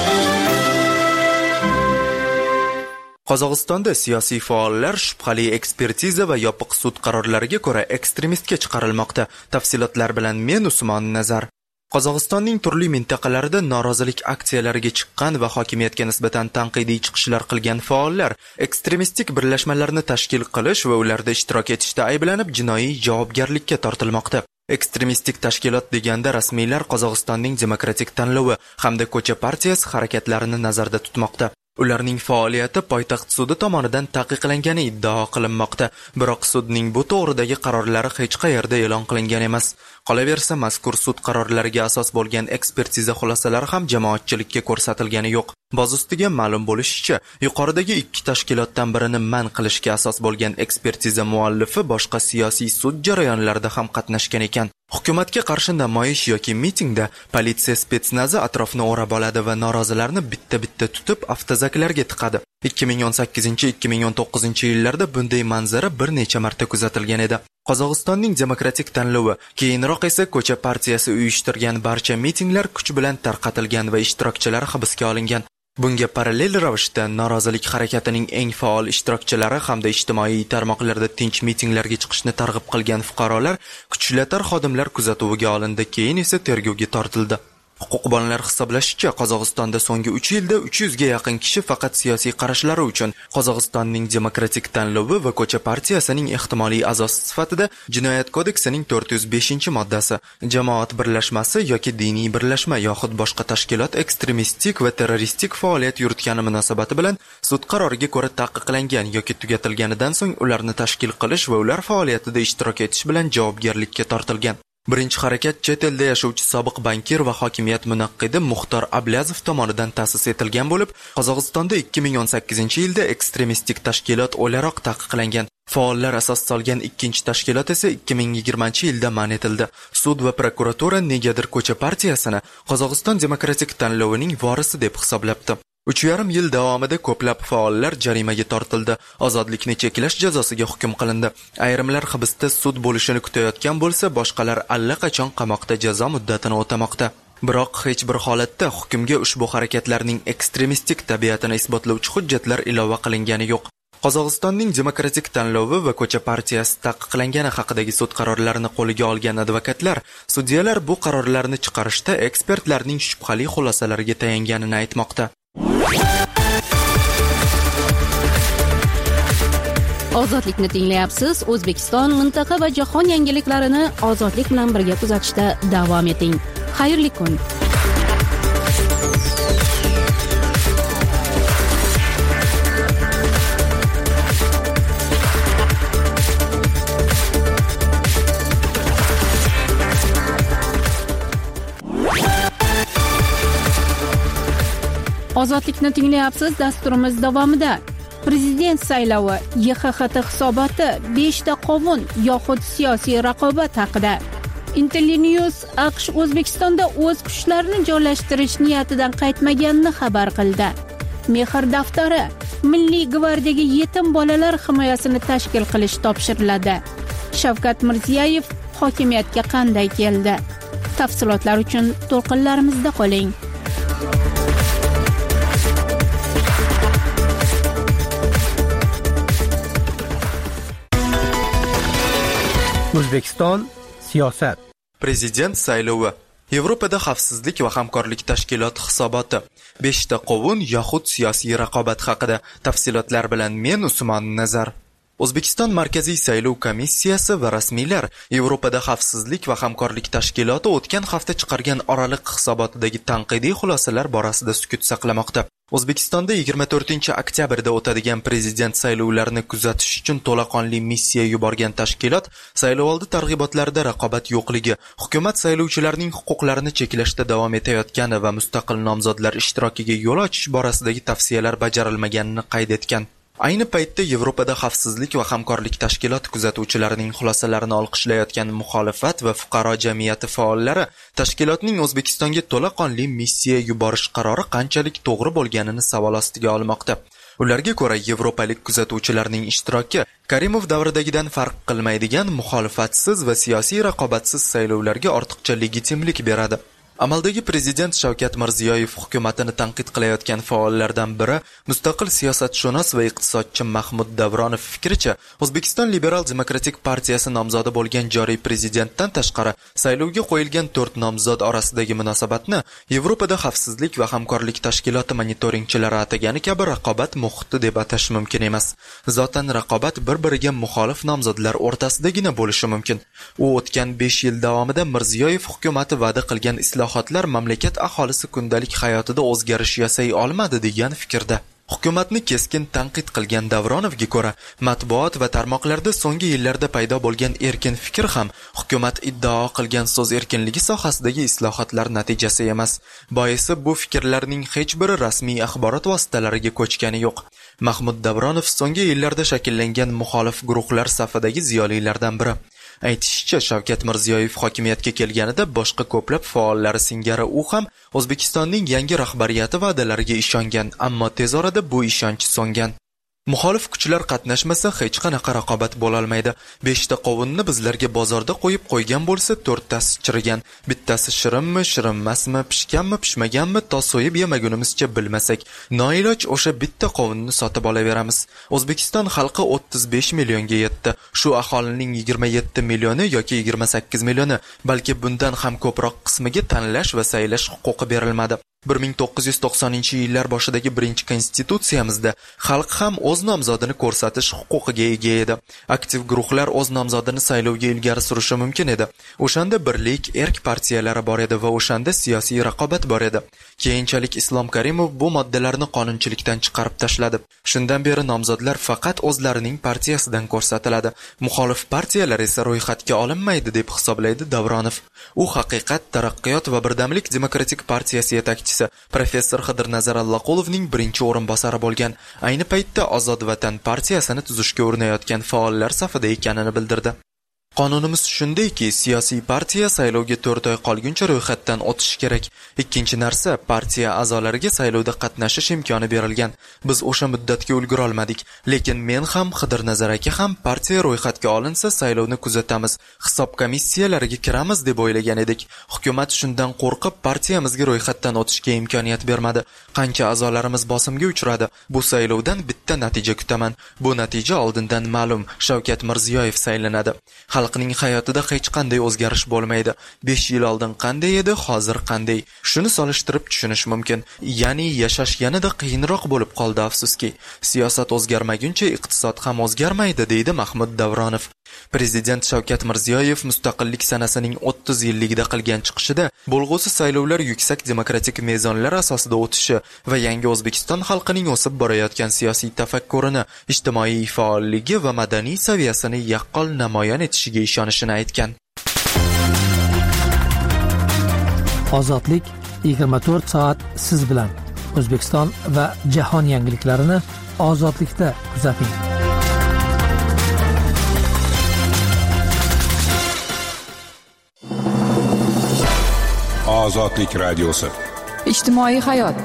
Qozog'istonda siyosiy faollar shubhali ekspertiza va yopiq sud qarorlariga ko'ra ekstremistga chiqarilmoqda. Tafsilotlar bilan men Usmon Nazar. Qozog'istonning turli mintaqalarida norozilik aksiyalariga chiqqan va hokimiyatga nisbatan tanqidiy chiqishlar qilgan faollar ekstremistik birlashmalarni tashkil qilish va ularda ishtirok etishda ayblanib jinoiy javobgarlikka tortilmoqda. Ekstremistik tashkilot deganda rasmiylar Qozog'istonning demokratik tanlovi hamda ko'cha partiyasi harakatlarini nazarda tutmoqda. Ularning faoliyati poytaxt sudi tomonidan taqiqlangani iddao qilinmoqda, biroq sudning bu to'g'ridagi qarorlari hech qayerda e'lon qilingan emas. Qolaversa, mazkur sud qarorlariga asos bo'lgan ekspertiza xulosalari ham jamoatchilikka ko'rsatilgani yo'q. Boz ustiga ma'lum bo'lishicha, yuqoridagi ikki tashkilotdan birini man qilishga asos bo'lgan ekspertiza muallifi boshqa siyosiy sud jarayonlarida ham qatnashgan ekan. Hukumatga qarshi namoyish yoki mitingda politsiya spetsnazi atrofni o'rab oladi va norozilarni bitta-bitta tutib avtozaklarga tiqadi. ikki ming o'n sakkizinchi ikki ming o'n to'qqizinchi yillarda bunday manzara bir necha marta kuzatilgan edi. Qozog'istonning demokratik tanlovi, keyinroq esa ko'cha partiyasi uyushtirgan barcha mitinglar kuch bilan tarqatilgan va ishtirokchilari hibsga olingan. Bunga parallel ravishda norozilik harakatining eng faol ishtirokchilari hamda ijtimoiy tarmoqlarda tinch mitinglarga chiqishni targ'ib qilgan fuqarolar kuchlatar xodimlar kuzatuviga olindi, keyin esa tergovga tortildi. Huquqbonlar hisoblashicha, Qozog'istonda so'nggi uch yilda uch yuzga yaqin kishi faqat siyosiy qarashlari uchun Qozog'istonning demokratik tanlovi va ko'cha partiyasining ehtimoliy a'zosi sifatida Jinoyat kodeksining to'rt yuz beshinchi moddasi, jamoat birlashmasi yoki diniy birlashma yoxud boshqa tashkilot ekstremistik va terroristik faoliyat yuritgani munosabati bilan sud qaroriga ko'ra taqiqlangan yoki tugatilganidan so'ng ularni tashkil qilish va ular faoliyatida ishtirok etish bilan javobgarlikka tortilgan. Birinchi harakat chet elda yashovchi sobiq bankir va hokimiyat munaqqidi Muxtor Ablazov tomonidan ta'sis etilgan bo'lib, Qozog'istonda ikki ming o'n sakkizinchi yilda ekstremistik tashkilot o'laroq taqiqlangan. Faollar asos solgan ikkinchi tashkilot esa ikki ming yigirmanchi yilda man etildi. Sud va prokuratura negadir ko'cha partiyasini Qozog'iston demokratik tanlovining vorisi deb hisoblabdi. uch yarim yil davomida ko'plab faollar jarimaga tortildi, ozodlikni cheklash jazosiga hukm qilindi. Ayrimlar hibsda sud bo'lishini kutayotgan bo'lsa, boshqalar allaqachon qamoqda jazo muddatini o'tamoqda. Biroq hech bir holatda hukmga ushbu harakatlarning ekstremistik tabiatini isbotlovchi hujjatlar ilova qilingani yo'q. Qozog'istonning demokratik tanlovi va ko'cha partiyasi taqiqlangani haqidagi sud qarorlarini qo'liga olgan advokatlar, sudyalar bu qarorlarni chiqarishda ekspertlarning shubhali xulosalariga tayanganini aytmoqda. Ozodlikni tinglayapsiz. O'zbekiston, mintaqa va jahon yangiliklarini ozodlik bilan birga kuzatishda davom eting. Xayrli kun. Ozodlikni tinglayapsiz. Dasturimiz davomida Prezident saylovi, Y X X T hisoboti, beshta qovun yoxud siyosiy raqobat haqida. Intellinews AQSh O'zbekistonda o'z kuchlarini joylashtirish niyatidan qaytmaganini xabar qildi. Mehr daftari, Milliy gvardiyaga yetim bolalar himoyasini tashkil qilish topshiriladi. Shavkat Mirziyoyev hokimiyatga qanday keldi? Tafsilotlar uchun to'lqinlarimizda qoling. O'zbekiston siyosat. Prezident saylovi, Yevropada xavfsizlik va hamkorlik tashkiloti hisoboti, beshta qovun yoxud siyosiy raqobat haqida. Tafsilotlar bilan men Usmon Nazar. O'zbekiston Markaziy saylov komissiyasi va rasmiylar Yevropada xavfsizlik va hamkorlik tashkiloti o'tgan hafta chiqargan oraliq hisobotidagi tanqidiy xulosalar borasida sukut saqlamoqda. O'zbekistonda yigirma to'rtinchi oktyabrda o'tadigan prezident saylovlarini kuzatish uchun to'laqonli missiya yuborgan tashkilot saylovoldi targ'ibotlarida raqobat yo'qligi, hukumat saylovchilarning huquqlarini cheklashda davom etayotgani va mustaqil nomzodlar ishtirokiga yo'l ochish borasidagi tavsiyalar bajarilmaganini qayd etgan. Ayni paytda Yevropada xavfsizlik va hamkorlik tashkiloti kuzatuvchilarining xulosalarini olqishlayotgan muxolifat va fuqaro jamiyati faollari tashkilotning O'zbekistonga to'laqonli missiya yuborish qarori qanchalik to'g'ri bo'lganini savol ostiga olmoqda. Ularga ko'ra, yevropalik kuzatuvchilarning ishtiroki Karimov davridagidan farq qilmaydigan muxolifatsiz va siyosiy raqobatsiz saylovlarga ortiqcha legitimlik beradi. Amaldagi prezident Shavkat Mirziyoyev hukumatini tanqid qilayotgan faollardan biri mustaqil siyosatshunos va iqtisodchi Mahmud Davronov fikricha, O'zbekiston Liberal Demokratik partiyasi nomzodi bo'lgan joriy prezidentdan tashqari saylovga qo'yilgan to'rt nomzod orasidagi munosabatni Yevropada xavfsizlik va hamkorlik tashkiloti monitoringchilari atagani kabi raqobat muhiti deb atash mumkin emas. Zotan raqobat bir-biriga muxolif nomzodlar o'rtasidagina bo'lishi mumkin. U o'tgan besh yil davomida Mirziyoyev hukumati va'da qilgan islohotlar mamlakat aholisi kundalik hayotida o'zgarish yasay olmadi degan fikrda. Hukumatni keskin tanqid qilgan Davronovga ko'ra, matbuot va tarmoqlarda so'nggi yillarda paydo bo'lgan erkin fikr ham hukumat iddao qilgan so'z erkinligi sohasidagi islohotlar natijasi emas. Boisi bu fikrlarning hech biri rasmiy axborot vositalariga ko'chgani yo'q. Mahmud Davronov so'nggi yillarda shakllangan muxolif guruhlar safidagi ziyolilardan biri. Aytishicha, Shavkat Mirziyoyev hokimiyatga kelganida boshqa ko'plab faollari singari u ham O'zbekistonning yangi rahbariyati va'dalariga ishongan, ammo tez orada bu ishonch so'ngan. Muxolif kuchlar qatnashmasa hech qanaqa raqobat bo'la olmaydi. beshta qovunni bizlarga bozorda qo'yib qo'ygan bo'lsa, to'rttasi chirigan. Bittasi shirinmi, shirinmasmi, pishganmi, pishmaganmi, to so'yib yemagunimizcha bilmasak, noiloj o'sha bitta qovunni sotib olaveramiz. O'zbekiston xalqi o'ttiz besh millionga yetdi. Shu aholining yigirma yetti millioni yoki yigirma sakkiz millioni, balki bundan ham ko'proq qismiga tanlash va saylash huquqi berilmadi. bir ming to'qqiz yuz to'qsoninchi yillar boshidagi birinchi konstitutsiyamizda xalq ham o'z nomzodini ko'rsatish huquqiga ega edi. Aktiv guruhlar o'z nomzodini saylovga ilgari surishi mumkin edi. O'shanda birlik, erk partiyalari bor edi va o'shanda siyosiy raqobat bor edi. Keyinchalik Islom Karimov bu moddalarni qonunchilikdan chiqarib tashladi. Shundan beri nomzodlar faqat o'zlarining partiyasidan ko'rsatiladi. Muxolif partiyalar esa ro'yxatga olinmaydi deb hisoblaydi Davronov. U haqiqat, taraqqiyot va birdamlik demokratik partiyasi yetakchisi professor Xidirnazar Allaqulovning birinchi o'rinbosari bo'lgan. Ayni paytda Ozod Vatan partiyasini tuzishga urinayotgan faollar safida ekanini bildirdi. Qonunimiz shundayki, siyosiy partiya saylovga to'rt oy qolguncha ro'yxatdan o'tishi kerak. Ikkinchi narsa, partiya a'zolariga saylovda qatnashish imkoni berilgan. Biz o'sha muddatga ulgura olmadik, lekin men ham Xidirnazar aka ham partiya ro'yxatga olinsa saylovni kuzatamiz, hisob komissiyalariga kiramiz deb o'ylagan edik. Hukumat shundan qo'rqib partiyamizga ro'yxatdan o'tishga imkoniyat bermadi. Qancha a'zolarimiz bosimga uchradi. Bu saylovdan bitta natija kutaman. Bu natija oldindan ma'lum. Shavkat Mirziyoyev saylanadi. Xalqning hayotida hech qanday o'zgarish bo'lmaydi. besh yil oldin qanday edi, hozir qanday? Shuni solishtirib tushunish mumkin. Ya'ni yashash yanada qiyinroq bo'lib qoldi, afsuski. Siyosat o'zgarmaguncha iqtisod ham o'zgarmaydi, deydi Mahmud Davronov. Prezident Shavkat Mirziyoyev mustaqillik sanasining o'ttiz yilligida qilgan chiqishida bo'lg'usi saylovlar yuksak demokratik mezonlar asosida o'tishi va yangi O'zbekiston xalqining o'sib borayotgan siyosiy tafakkurini, ijtimoiy faolligi va madaniy saviyasini yaqqol namoyon etishiga ishonishini aytgan. Ozodlik yigirma to'rt soat siz bilan. O'zbekiston va jahon yangiliklarini ozodlikda kuzating. Ozodlik radiosi. Ijtimoiy hayot.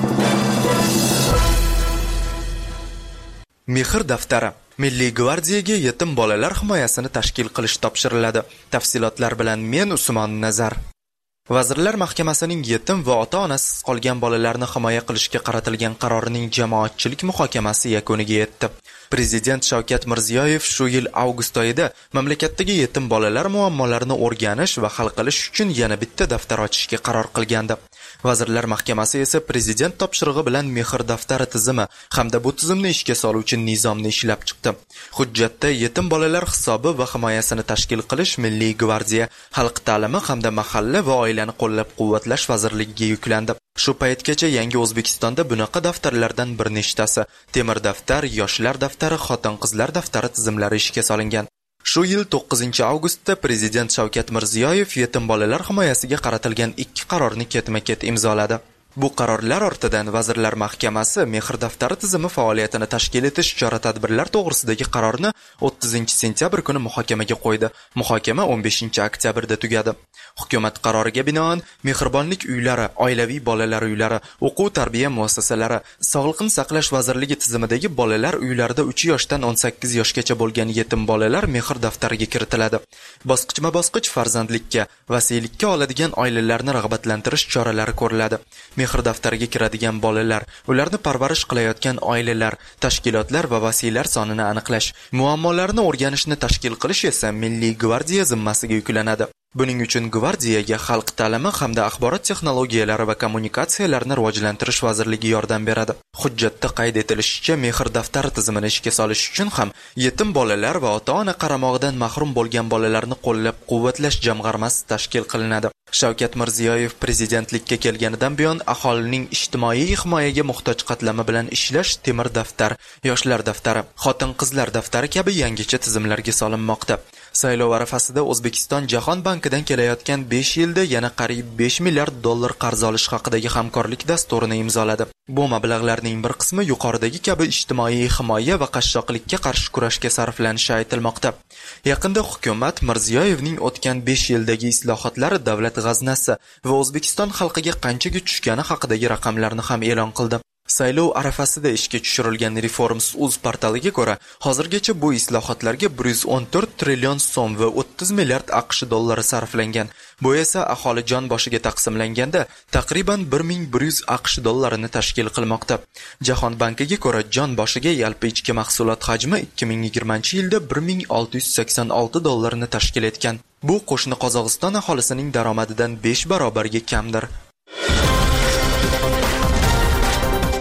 Mehr daftari. Milliy gvardiyaga yetim bolalar himoyasini tashkil qilish topshiriladi. Tafsilotlar bilan men Usmon Nazar. Vazirlar Mahkamasining yetim va ota-onasiz qolgan bolalarni himoya qilishga qaratilgan qarorining jamoatchilik muhokamasi yakuniga yetdi. Prezident Shavkat Mirziyoyev shu yil avgust oyida mamlakatdagi yetim bolalar muammolarini o'rganish va hal qilish uchun yana bitta daftar ochishga qaror qilgandi. Vazirlar Mahkamasi esa prezident topshirig'i bilan mehr daftari tizimi hamda bu tizimni ishga soluvchi nizomni ishlab chiqdi. Hujjatda yetim bolalar hisobi va himoyasini tashkil qilish Milliy gvardiya, xalq ta'limi hamda mahalla va oilani qo'llab-quvvatlash vazirligiga yuklandi. Shu paytgacha yangi O'zbekistonda bunaqa daftarlardan bir nechtasi, temir daftar, yoshlar daftari, xotin-qizlar daftari tizimlari ishga solingan. Shu yil to'qqizinchi avgustda Prezident Shavkat Mirziyoyev yetim bolalar himoyasiga qaratilgan ikki qarorni ketma-ket imzoladi. Bu qarorlar ortidan Vazirlar Mahkamasi mehr daftari tizimi faoliyatini tashkil etish chora-tadbirlar to'g'risidagi qarorni o'ttizinchi sentyabr kuni muhokamaga qo'ydi. Muhokama o'n beshinchi oktyabrda tugadi. Hukumat qaroriga binoan mehribonlik uylari, oilaviy bolalar uylari, o'quv-tarbiya muassasalari, Sog'liqni saqlash vazirligi tizimidagi bolalar uylarida uch yoshdan o'n sakkiz yoshgacha bo'lgan yetim bolalar mehr daftariga kiritiladi. Bosqichma-bosqich farzandlikka, vasiylikka oladigan oilalarni rag'batlantirish choralari ko'riladi. Mehr daftariga kiradigan bolalar, ularni parvarish qilayotgan oilalar, tashkilotlar va vasiylar sonini aniqlash, muammolarni o'rganishni tashkil qilish esa Milliy gvardiya zimmasiga yuklanadi. Buning uchun gvardiyaga xalq ta'limi hamda axborot texnologiyalari va kommunikatsiyalarni rivojlantirish vazirligi yordam beradi. Hujjatda qayd etilishicha, mehr daftari tizimini ishga solish uchun ham yetim bolalar va ota-ona qaramog'idan mahrum bo'lgan bolalarni qo'llab-quvvatlash jamg'armasi tashkil qilinadi. Shavkat Mirziyoyev prezidentlikka kelganidan buyon aholining ijtimoiy himoyaga muhtoj qatlami bilan ishlash temir daftar, yoshlar daftari, xotin-qizlar daftari kabi yangicha tizimlarga solinmoqda. Saylov arafasida O'zbekiston Jahon bankidan kelayotgan besh yilda yana qariyb besh milliard dollar qarz olish haqidagi hamkorlik dasturini imzoladi. Bu mablag'larning bir qismi yuqoridagi kabi ijtimoiy himoya va qashshoqlikka qarshi kurashga sarflanishi aytilmoqda. Yaqinda hukumat Mirziyoyevning o'tgan besh yildagi islohotlari davlat g'aznasi va O'zbekiston xalqiga qanchaga tushgani haqidagi raqamlarni ham e'lon qildi. Saylov arafasida ishga tushirilgan Reforms.uz portaliga ko'ra, hozirgacha bu islohotlarga bir yuz o'n to'rt trillion so'm va o'ttiz milliard AQSh dollari sarflangan. Bu esa aholi jon boshiga taqsimlanganda taqriban bir ming bir yuz AQSh dollarini tashkil qilmoqda. Jahon bankiga ko'ra, jon boshiga yalpi ichki mahsulot hajmi ikki ming yigirmanchi yilda bir ming olti yuz sakson olti dollarni tashkil etgan. Bu qo'shni Qozog'iston aholisining daromadidan besh barobarga kamdir.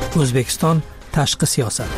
O'zbekiston tashqi siyosat.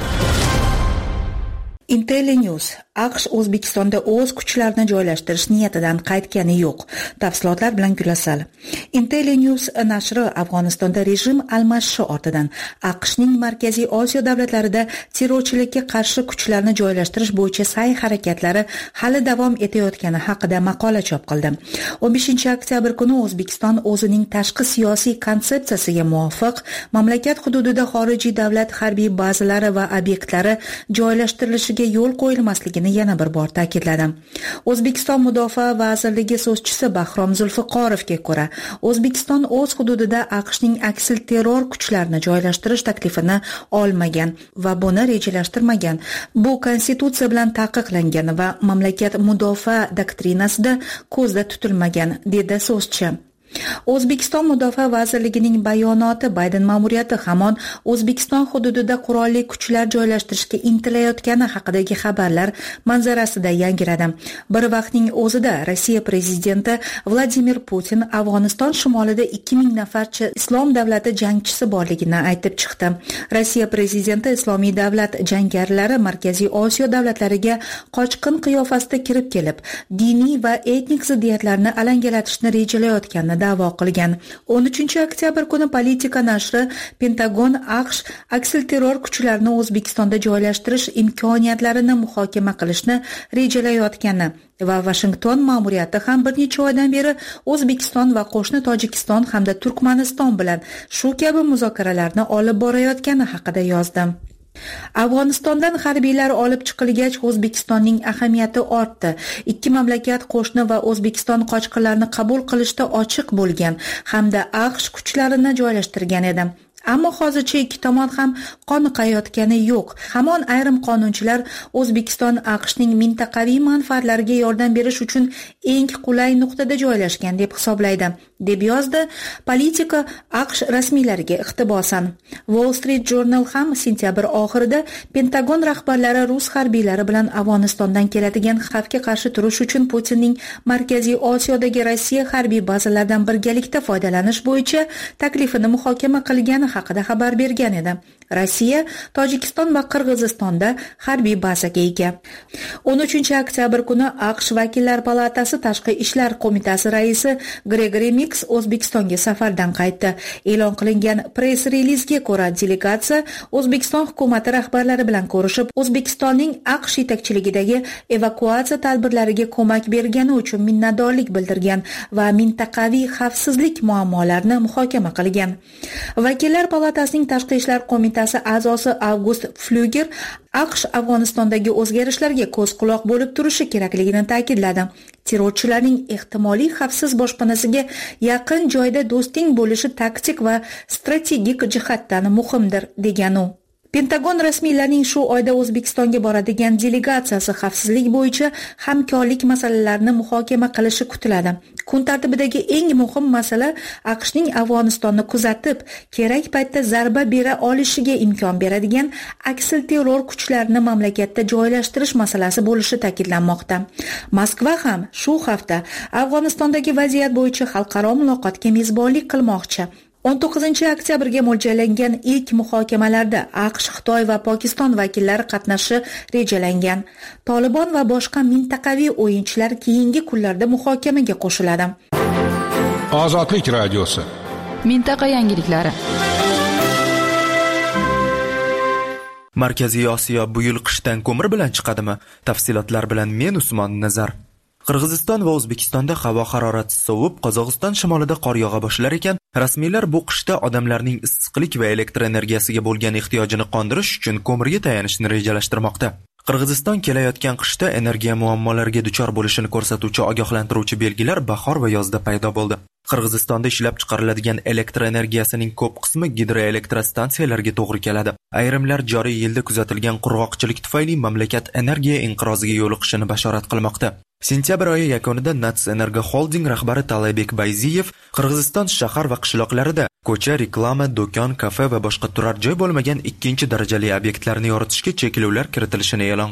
IntelliNews AQSh O'zbekistonda o'z kuchlarini joylashtirish niyatidan qaytgani yo'q. Tafsilotlar bilan Gulasal. IntelliNews nashri Afg'onistonda rejim almashishi ortidan AQShning Markaziy Osiyo davlatlarida terrorchilikka qarshi kuchlarni joylashtirish bo'yicha sa'y-harakatlari hali davom etayotgani haqida maqola chop qildi. o'n beshinchi oktyabr kuni O'zbekiston o'zining tashqi siyosiy konsepsiyasiga muvofiq mamlakat hududida xorijiy davlat harbiy bazalari va obyektlari joylashtirilishiga yo'l qo'yilmasligini yana bir bor ta'kidladi. O'zbekiston Mudofaa vazirligi so'zchisi Bahrom Zulfiqorovga ko'ra, O'zbekiston o'z hududida AQShning aksilterror kuchlarini joylashtirish taklifini olmagan va buni rejalashtirmagan. Bu konstitutsiya bilan taqiqlangan va mamlakat mudofaa doktrinasida ko'zda tutilmagan, dedi so'zchi. O'zbekiston Mudofaa vazirligining bayonoti Bayden ma'muriyati hamon O'zbekiston hududida qurolli kuchlar joylashtirishga intilayotgani haqidagi xabarlar manzarasida yangiradi. Bir vaqtning o'zida Rossiya prezidenti Vladimir Putin Afg'oniston shimolida ikki ming nafarcha Islom davlati jangchisi borligini aytib chiqdi. Rossiya prezidenti Islomiy davlat jangarilar Markaziy Osiyo davlatlariga qochqin qiyofasida kirib kelib, diniy va etnik ziddiyatlarni alangalatishni rejalayotganini da'vo qilgan. o'n uchinchi oktyabr kuni Politika nashri Pentagon AQSh aksilterror kuchlarini O'zbekistonda joylashtirish imkoniyatlarini muhokama qilishni rejalayotgani va Washington ma'muriyati ham bir necha oydan beri O'zbekiston va qo'shni Tojikiston hamda Turkmaniston bilan shu kabi muzokaralarni olib borayotgani haqida yozdi. Afg'onistondan harbiylar olib chiqilgach, O'zbekistonning ahamiyati ortdi. Ikki mamlakat qo'shni va O'zbekiston qochqinlarni qabul qilishda ochiq bo'lgan hamda AQSh kuchlarini joylashtirgan edi. Ammo hozircha ikki tomon ham qoniqayotgani yo'q. Hamon ayrim qonunchilar O'zbekiston AQShning mintaqaviy manfaatlariga yordam berish uchun eng qulay nuqtada joylashgan deb hisoblaydi, deb yozdi Politika AQSh rasmiylariga iqtibosan. Wall Street Journal ham sentyabr oxirida Pentagon rahbarlari rus harbiylari bilan Afg'onistondan keladigan xavfga qarshi turish uchun Putinning Markaziy Osiyodagi Rossiya harbiy bazalaridan birgalikda foydalanish bo'yicha taklifini muhokama qilgani haqida xabar bergan edi. Rossiya, Tojikiston va Qirg'izistonda harbiy bazaga ega. o'n uchinchi oktyabr kuni AQSh Vakillar palatasi Tashqi ishlar qo'mitasi raisi Gregory Mix O'zbekistonga safardan qaytdi. E'lon qilingan press-relizga ko'ra, delegatsiya O'zbekiston hukumati rahbarlari bilan ko'rishib, O'zbekistonning AQSh yetakchiligidagi evakuatsiya tadbirlariga ko'mak bergani uchun minnatdorlik bildirgan va mintaqaviy xavfsizlik muammolarini muhokama qilgan. Vakillar palatasining Tashqi ishlar qo'mitasi a'zosi August Fluger AQSh Afg'onistondagi o'zgarishlarga ko'z quloq bo'lib turishi kerakligini ta'kidladi. Terrorchilarning ehtimoliy xavfsiz boshpanasiga yaqin joyda do'sting bo'lishi taktik va strategik jihatdan muhimdir, degan u. Pentagon rasmiylarining shu oyda O'zbekistonga boradigan delegatsiyasi xavfsizlik bo'yicha hamkorlik masalalarini muhokama qilishi kutiladi. Kun tartibidagi eng muhim masala AQShning Afg'onistonni kuzatib, kerak paytda zarba bera olishiga imkon beradigan aksilterror kuchlarini mamlakatda joylashtirish masalasi bo'lishi ta'kidlanmoqda. Moskva ham shu hafta Afg'onistondagi vaziyat bo'yicha xalqaro muloqotga mezbonlik qilmoqchi. o'n to'qqizinchi oktyabrga mo'ljallangan ilk muhokamalarda AQSh, Xitoy va Pokiston vakillari qatnashishi rejalangan. Tolibon va boshqa mintaqaviy o'yinchilar keyingi kunlarda muhokamaga qo'shiladi. Ozodlik radiosi. Mintaqa yangiliklari. Markaziy Osiyo bu yil qishdan ko'mir bilan chiqadimi? Tafsilotlar bilan men Usmon Nazar. Qirg'iziston va O'zbekistonda havo harorati sovib, Qozog'iston shimolida qor yog'a boshlar ekan, rasmiylar bu qishda odamlarning issiqlik va elektr energiyasiga bo'lgan ehtiyojini qondirish uchun ko'mirga tayanishni rejalashtirmoqda. Qirg'iziston kelayotgan qishda energiya muammolariga duchor bo'lishini ko'rsatuvchi ogohlantiruvchi belgilar bahor va yozda paydo bo'ldi. Qirg'izistonda ishlab chiqariladigan elektr energiyasining ko'p qismi gidroelektrostansiyalarga to'g'ri keladi. Ayrimlar joriy yilda kuzatilgan qurg'oqchilik tufayli mamlakat energiya inqiroziga yo'liqishini bashorat qilmoqda. Sentyabr oyi yakunida Nats Energo Holding rahbari Talabek Bayziyev Qirg'iziston shahar va qishloqlarida ko'cha, reklama, do'kon, kafe va boshqa turar joy bo'lmagan ikkinchi darajali obyektlarni yoritishga cheklovlar kiritilishini e'lon qildi.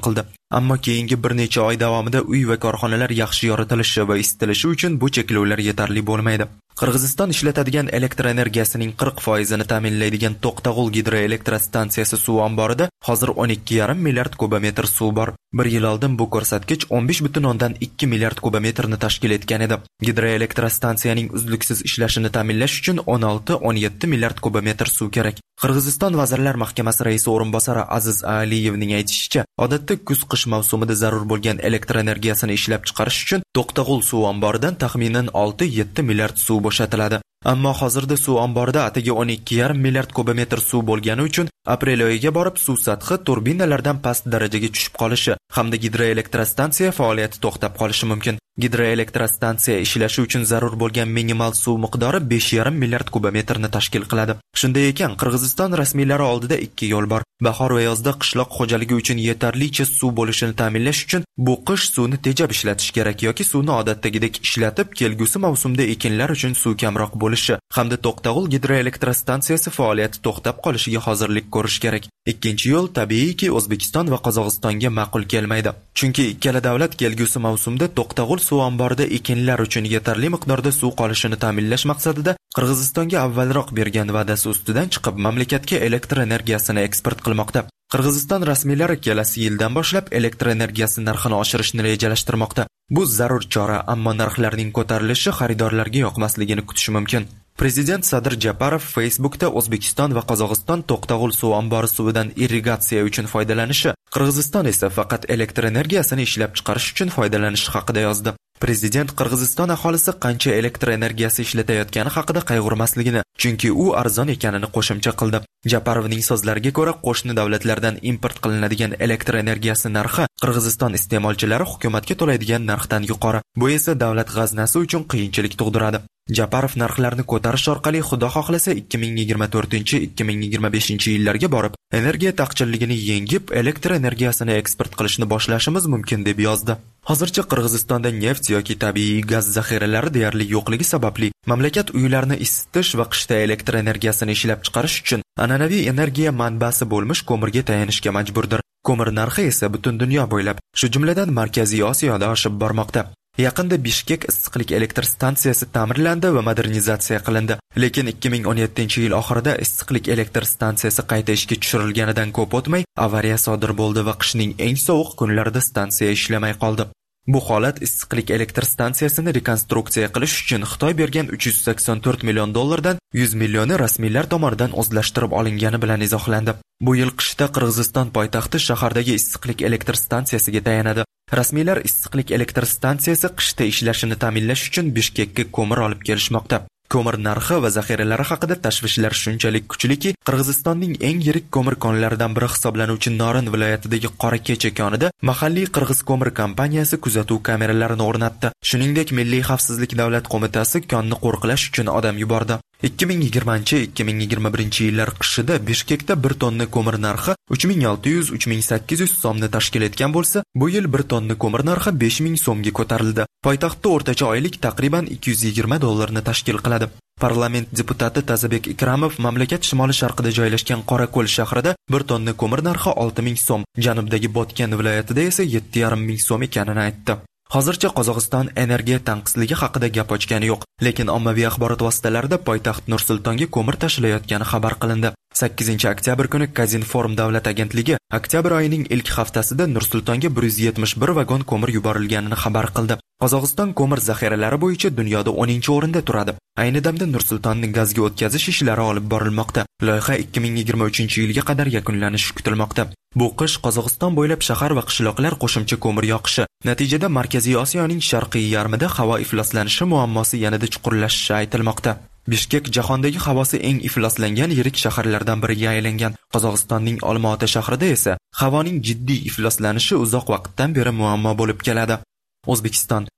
ammo keyingi bir necha oy davomida uy va korxonalar yaxshi yoritilishi va isitilishi uchun bu cheklovlar yetarli bo'lmaydi. Qirg'iziston ishlatadigan elektr energiyasining qirq foizini ta'minlaydigan To'qtag'ul gidroelektrostansiyasi suv omborida hozir o'n ikki yarim milliard kubometr suv bor. Bir yil oldin bu ko'rsatkich o'n besh butun o'ndan ikki milliard kubometrni tashkil etgan edi. Gidroelektrostansiyaning uzluksiz ishlashini ta'minlash uchun o'n olti o'n yetti milliard kubometr suv kerak. Qirg'iziston Vazirlar Mahkamasi raisi o'rinbosari Aziz Aliyevning aytishicha, odatda kuz-qish mavsumida zarur bo'lgan elektr energiyasini ishlab chiqarish uchun To'qtag'ul suv omboridan taxminan olti yetti milliard suv bo'shatiladi. Ammo hozirda suv omborida atigi o'n ikki yarim milliard kubometr suv bo'lgani uchun aprel oyiga borib suv sathi turbinalardan past darajaga tushib qolishi hamda gidroelektrostansiya faoliyati to'xtab qolishi mumkin. Gidroelektrostansiya ishlashi uchun zarur bo'lgan minimal suv miqdori besh yarim milliard kubometrni tashkil qiladi. Shunday ekan, Qirg'iziston rasmiylari oldida ikki yo'l bor. Bahor va yozda qishloq xo'jaligi uchun yetarlicha suv bo'lishini ta'minlash uchun bu qish suvni tejab ishlatish kerak yoki suvni odatdagidek ishlatib, kelgusi mavsumda ekinlar uchun suv kamroq bo'lishi hamda To'qtag'ul gidroelektrostansiyasi faoliyati to'xtab qolishiga hozirlik ko'rish kerak. Ikkinchi yo'l tabiiyki O'zbekiston va Qozog'istonga ma'qul kelmaydi. Chunki ikkala davlat kelgusi mavsumda To'qtag'ul suv omborida ekinlar uchun yetarli miqdorda suv qolishini ta'minlash maqsadida Qirg'izistonga avvalroq bergan va'dasi ustidan chiqib mamlakatga elektr energiyasini eksport qilmoqda. Qirg'iziston rasmiylari kelasi yildan boshlab elektr energiyasi narxini oshirishni rejalashtirmoqda. Bu zarur chora, ammo narxlarning ko'tarilishi xaridorlarga yoqmasligini kutish mumkin. Prezident Sadir Japarov Facebookda O'zbekiston va Qozog'iston To'qtag'ul suv ombori suvidan irrigatsiya uchun foydalanishi, Qirg'iziston esa faqat elektr energiyasini ishlab chiqarish uchun foydalanishi haqida yozdi. Prezident Qirg'iziston aholisi qancha elektr energiyasi ishlatayotgani haqida qayg'urmasligini, chunki u arzon ekanini qo'shimcha qildi. Japarovning so'zlariga ko'ra, qo'shni davlatlardan import qilinadigan elektr energiyasi narxi Qirg'iziston iste'molchilari hukumatga to'laydigan narxdan yuqori. Bu esa davlat g'aznasi uchun qiyinchilik tug'diradi. Japarov narxlarni ko'tarish orqali xudo xohlasa ikki ming yigirma to'rtinchi ikki ming yigirma beshinchi yillarga borib, energiya taqchilligini yengib, elektr energiyasini eksport qilishni boshlashimiz mumkin deb yozdi. Hozircha Qirg'izistonda neft yoki tabiiy gaz zaxiralari deyarli yo'qligi sababli mamlakat uylarni isitish va qishda elektr energiyasini ishlab chiqarish uchun an'anaviy energiya manbasi bo'lmish ko'mirga tayanishga majburdir. Ko'mir narxi esa butun dunyo bo'ylab, shu jumladan Markaziy Osiyoda oshib bormoqda. Yaqinda Bishkek issiqlik elektr stansiyasi ta'mirlandi va modernizatsiya qilindi. Lekin ikki ming o'n yettinchi yil oxirida issiqlik elektr stansiyasi qayta ishga tushirilganidan ko'p o'tmay avariya sodir bo'ldi va qishning eng sovuq kunlarida stansiya ishlamay qoldi. Bu holat issiqlik elektr stansiyasini rekonstruksiya qilish uchun Xitoy bergan uch yuz sakson to'rt million dollardan yuz millioni rasmiylar tomonidan o'zlashtirib olingani bilan izohlandi. Bu yil qishda Qirg'iziston poytaxti shahardagi issiqlik elektr stansiyasiga tayanadi. Rasmiylar issiqlik elektr stansiyasi qishda ishlashini ta'minlash uchun Bishkekka ko'mir olib kelishmoqda. Ko'mir narxi va zaxiralari haqida tashvishlar shunchalik kuchliki, Qirg'izistonning eng yirik ko'mir konlaridan biri hisoblanuvchi Norin viloyatidagi Qorakecha konida mahalliy Qirg'iz ko'mir kompaniyasi kuzatuv kameralarini o'rnatdi. Shuningdek, Milliy xavfsizlik davlat qo'mitasi konni qo'riqlash uchun odam yubordi. ikki ming yigirmanchi ikki ming yigirma birinchi yillar qishida Bishkekda bir tonna ko'mir narxi uch ming olti yuz uch ming sakkiz yuz so'mni tashkil etgan bo'lsa, bu yil bir tonna ko'mir narxi besh ming so'mga ko'tarildi. Poytaxtda o'rtacha oylik taqriban ikki yuz yigirma dollarni tashkil qiladi. Parlament deputati Tazabek Ikramov mamlakat shimoli-sharqida joylashgan Qorako'l shahrida bir tonna ko'mir narxi olti ming so'm, janubdagi Botken viloyatida esa yetti yarim ming so'm ekanini aytdi. Hozircha Qozog'iston energiya tanqisligi haqida gap ochgani yo'q, lekin ommaviy axborot vositalarida poytaxt Nur-Sultonga ko'mir tashilayotgani xabar qilindi. sakkizinchi oktyabr kuni Kazinform davlat agentligi oktyabr oyining ilk haftasida Nur-Sultonga bir yuz yetmish bir vagon ko'mir yuborilganini xabar qildi. Qozog'iston ko'mir zaxiralari bo'yicha dunyoda o'ninchi o'rinda turadi. Ayni damda Nur-Sultonni gazga o'tkazish ishlari olib borilmoqda. Loyiha ikki ming yigirma uchinchi yilga qadar yakunlanishi kutilmoqda. Bu qish Qozog'iston bo'ylab shahar va qishloqlar qo'shimcha ko'mir yoqishi, natijada Markaziy Osiyoning sharqiy yarmida havo ifloslanishi muammosi yanada chuqurlashishi aytilmoqda. Bishkek jahondagi havosi eng ifloslangan yirik shaharlardan biriga aylangan. Qozog'istonning Olmaota shahrida esa havoning jiddiy ifloslanishi uzoq vaqtdan beri muammo bo'lib keladi. O'zbekiston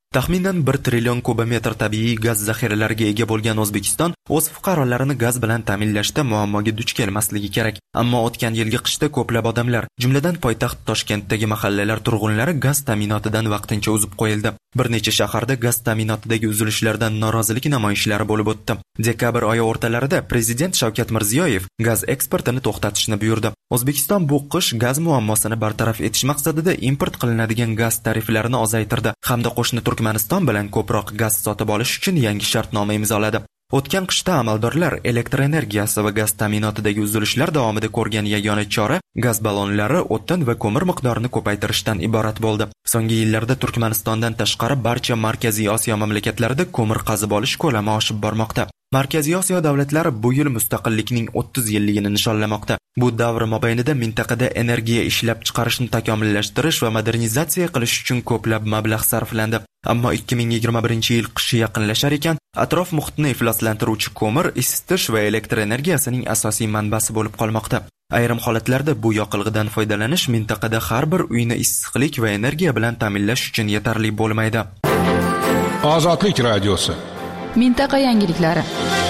Taxminan bir trillion kubometr tabiiy gaz zaxiralariga ega bo'lgan O'zbekiston o'z fuqarolarini gaz bilan ta'minlashda muammoga duch kelmasligi kerak. Ammo o'tgan yilgi qishda ko'plab odamlar, jumladan poytaxt Toshkentdagi mahallalar turg'unlari gaz ta'minotidan vaqtincha uzib qo'yildi. Bir necha shaharda gaz ta'minotidagi uzilishlardan norozilik namoyishlari bo'lib o'tdi. Dekabr oyi o'rtalarida prezident Shavkat Mirziyoyev gaz eksportini to'xtatishni buyurdi. O'zbekiston bu qish gaz muammosini bartaraf etish maqsadida import qilinadigan gaz tariflarini ozaytirdi hamda qo'shni Turkmaniston bilan ko'proq gaz sotib olish uchun yangi shartnoma imzoladi. O'tgan qishda amaldorlar elektr energiyasi va gaz ta'minotidagi uzilishlar davomida ko'rgan yagona chora gaz ballonlari, o'tin va ko'mir miqdorini ko'paytirishdan iborat bo'ldi. So'nggi yillarda Turkmanistondan tashqari barcha Markaziy Osiyo mamlakatlarida ko'mir qazib olish ko'lami oshib bormoqda. Markaziy Osiyo davlatlari bu yil mustaqillikning o'ttiz yilligini nishonlamoqda. Bu davr mobaynida mintaqada energiya ishlab chiqarishni takomillashtirish va modernizatsiya qilish uchun ko'plab mablag' sarflandi. Ammo ikki ming yigirma birinchi yil qishi yaqinlashar ekan, atrof muhitni ifloslantiruvchi ko'mir, isitish va elektr energiyasining asosiy manbasi bo'lib qolmoqda. Ayrim holatlarda bu yoqilg'idan foydalanish mintaqada har bir uyni issiqlik va energiya bilan ta'minlash uchun yetarli bo'lmaydi. Ozodlik radiosi. Mintaqa yangiliklari.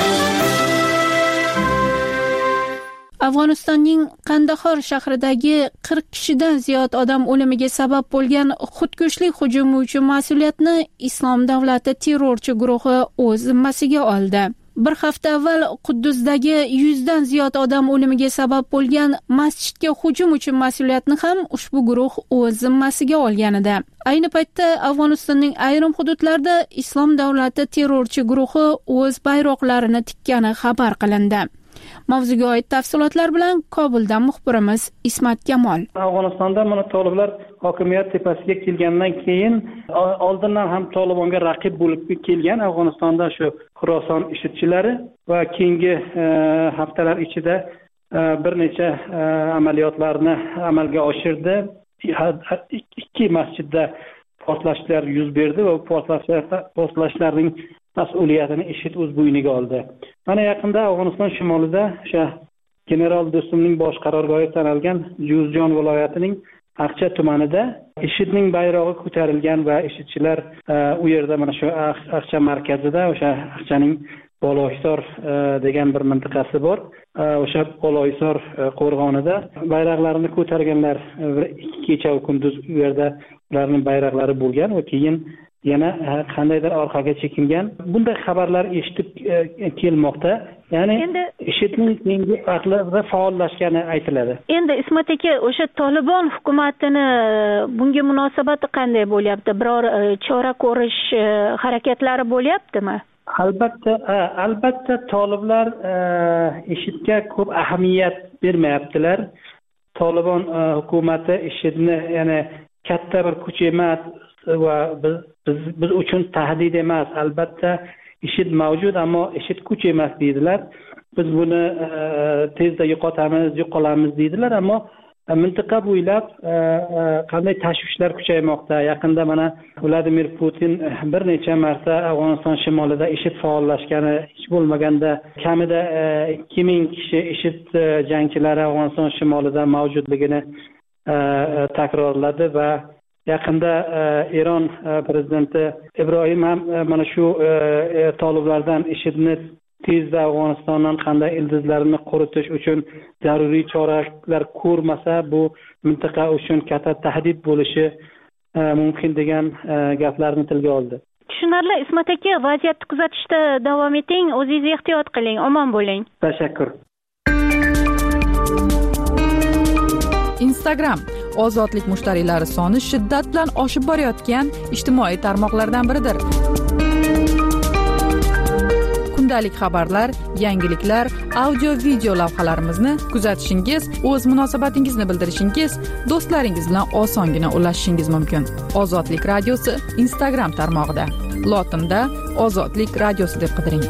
Afg'onistonning Qandahor shahridagi qirq kishidan ziyod odam o'limiga sabab bo'lgan xudkushlik hujumi uchun mas'uliyatni Islom davlati terrorchi guruhi o'z zimmasiga oldi. Bir hafta avval Quddusdagi yuzdan ziyod odam o'limiga sabab bo'lgan masjidga hujum uchun mas'uliyatni ham ushbu guruh o'z zimmasiga olgan edi. Ayni paytda Afg'onistonning ayrim hududlarida Islom davlati terrorchi guruhi o'z bayroqlarini tikkani xabar qilindi. Mavzuga oid tafsilotlar bilan Kobuldan muxbirimiz Ismat Kamol. Afg'onistonda mana toliblar hokimiyat tepasiga kelgandan keyin oldindan ham Tolibonga raqib bo'lib kelgan Afg'onistonda shu Xuroson ishchilari va keyingi haftalar ichida bir necha amaliyotlarni amalga oshirdi. Ikki masjidda portlashlar yuz berdi va portlashlarning mas'uliyatini IShID o'z bo'yniga oldi. Mana yaqinda Afg'oniston shimolida o'sha general Do'stumning bosh qarorgohi sanalgan Juzjon viloyatining Aqcha tumanida IShIDning bayrog'i ko'tarilgan va IShIDchilar u yerda mana shu Aqcha markazida o'sha Aqchaning Bolohisor degan bir mintaqasi bor. O'sha Bolohisor qo'rg'onida bayroqlarini ko'targanlar kecha va kunduz u yerda ularning bayroqlari bo'lgan va keyin yana qandaydir orqaga chekingan. Bunday xabarlar eshitib kelmoqda. Ya'ni IShIDning keyingi vaqtlarda faollashgani aytiladi. Endi Ismat aka, o'sha Tolibon hukumatini bunga munosabati qanday bo'lyapti? Biror chora ko'rish harakatlari bo'lyaptimi? Albatta, albatta Toliblar IShIDga ko'p ahamiyat bermayaptilar. Tolibon hukumati IShIDni yana katta bir kuch emas va biz biz biz uchun tahdid emas. Albatta IShID mavjud, ammo IShID kuch emas deydilar. Biz buni tezda yo'qotamiz, yo'qolamiz deydilar, ammo mintaqa bo'ylab qanday tashvishlar kuchaymoqda. Yaqinda mana Vladimir Putin bir necha marta Afg'oniston shimolida IShID faollashgani, hech bo'lmaganda kamida ikki ming kishi IShID jangchilari Afg'oniston shimolida mavjudligini takrorladi va yaqinda Eron prezidenti Ibrohim ham mana shu toliblardan IShIDni tezda Afg'onistondan qanday ildizlarini quritish uchun zaruriy choralar ko'rmasa bu mintaqa uchun katta tahdid bo'lishi mumkin degan gaplarni tilga oldi. Tushunarli. Ismat aka, vaziyatni kuzatishda davom eting, o'zingiz ehtiyot qiling, omon bo'ling. Tashakkur. Instagram ozodlik mushtariylari soni shiddat bilan oshib borayotgan ijtimoiy tarmoqlardan biridir. Kundalik xabarlar, yangiliklar, audio video lavhalarimizni kuzatishingiz, o'z munosabatingizni bildirishingiz, do'stlaringiz bilan osongina ulashishingiz mumkin. Ozodlik radiosi Instagram tarmog'ida. Lotinda Ozodlik radiosi deb qidiring.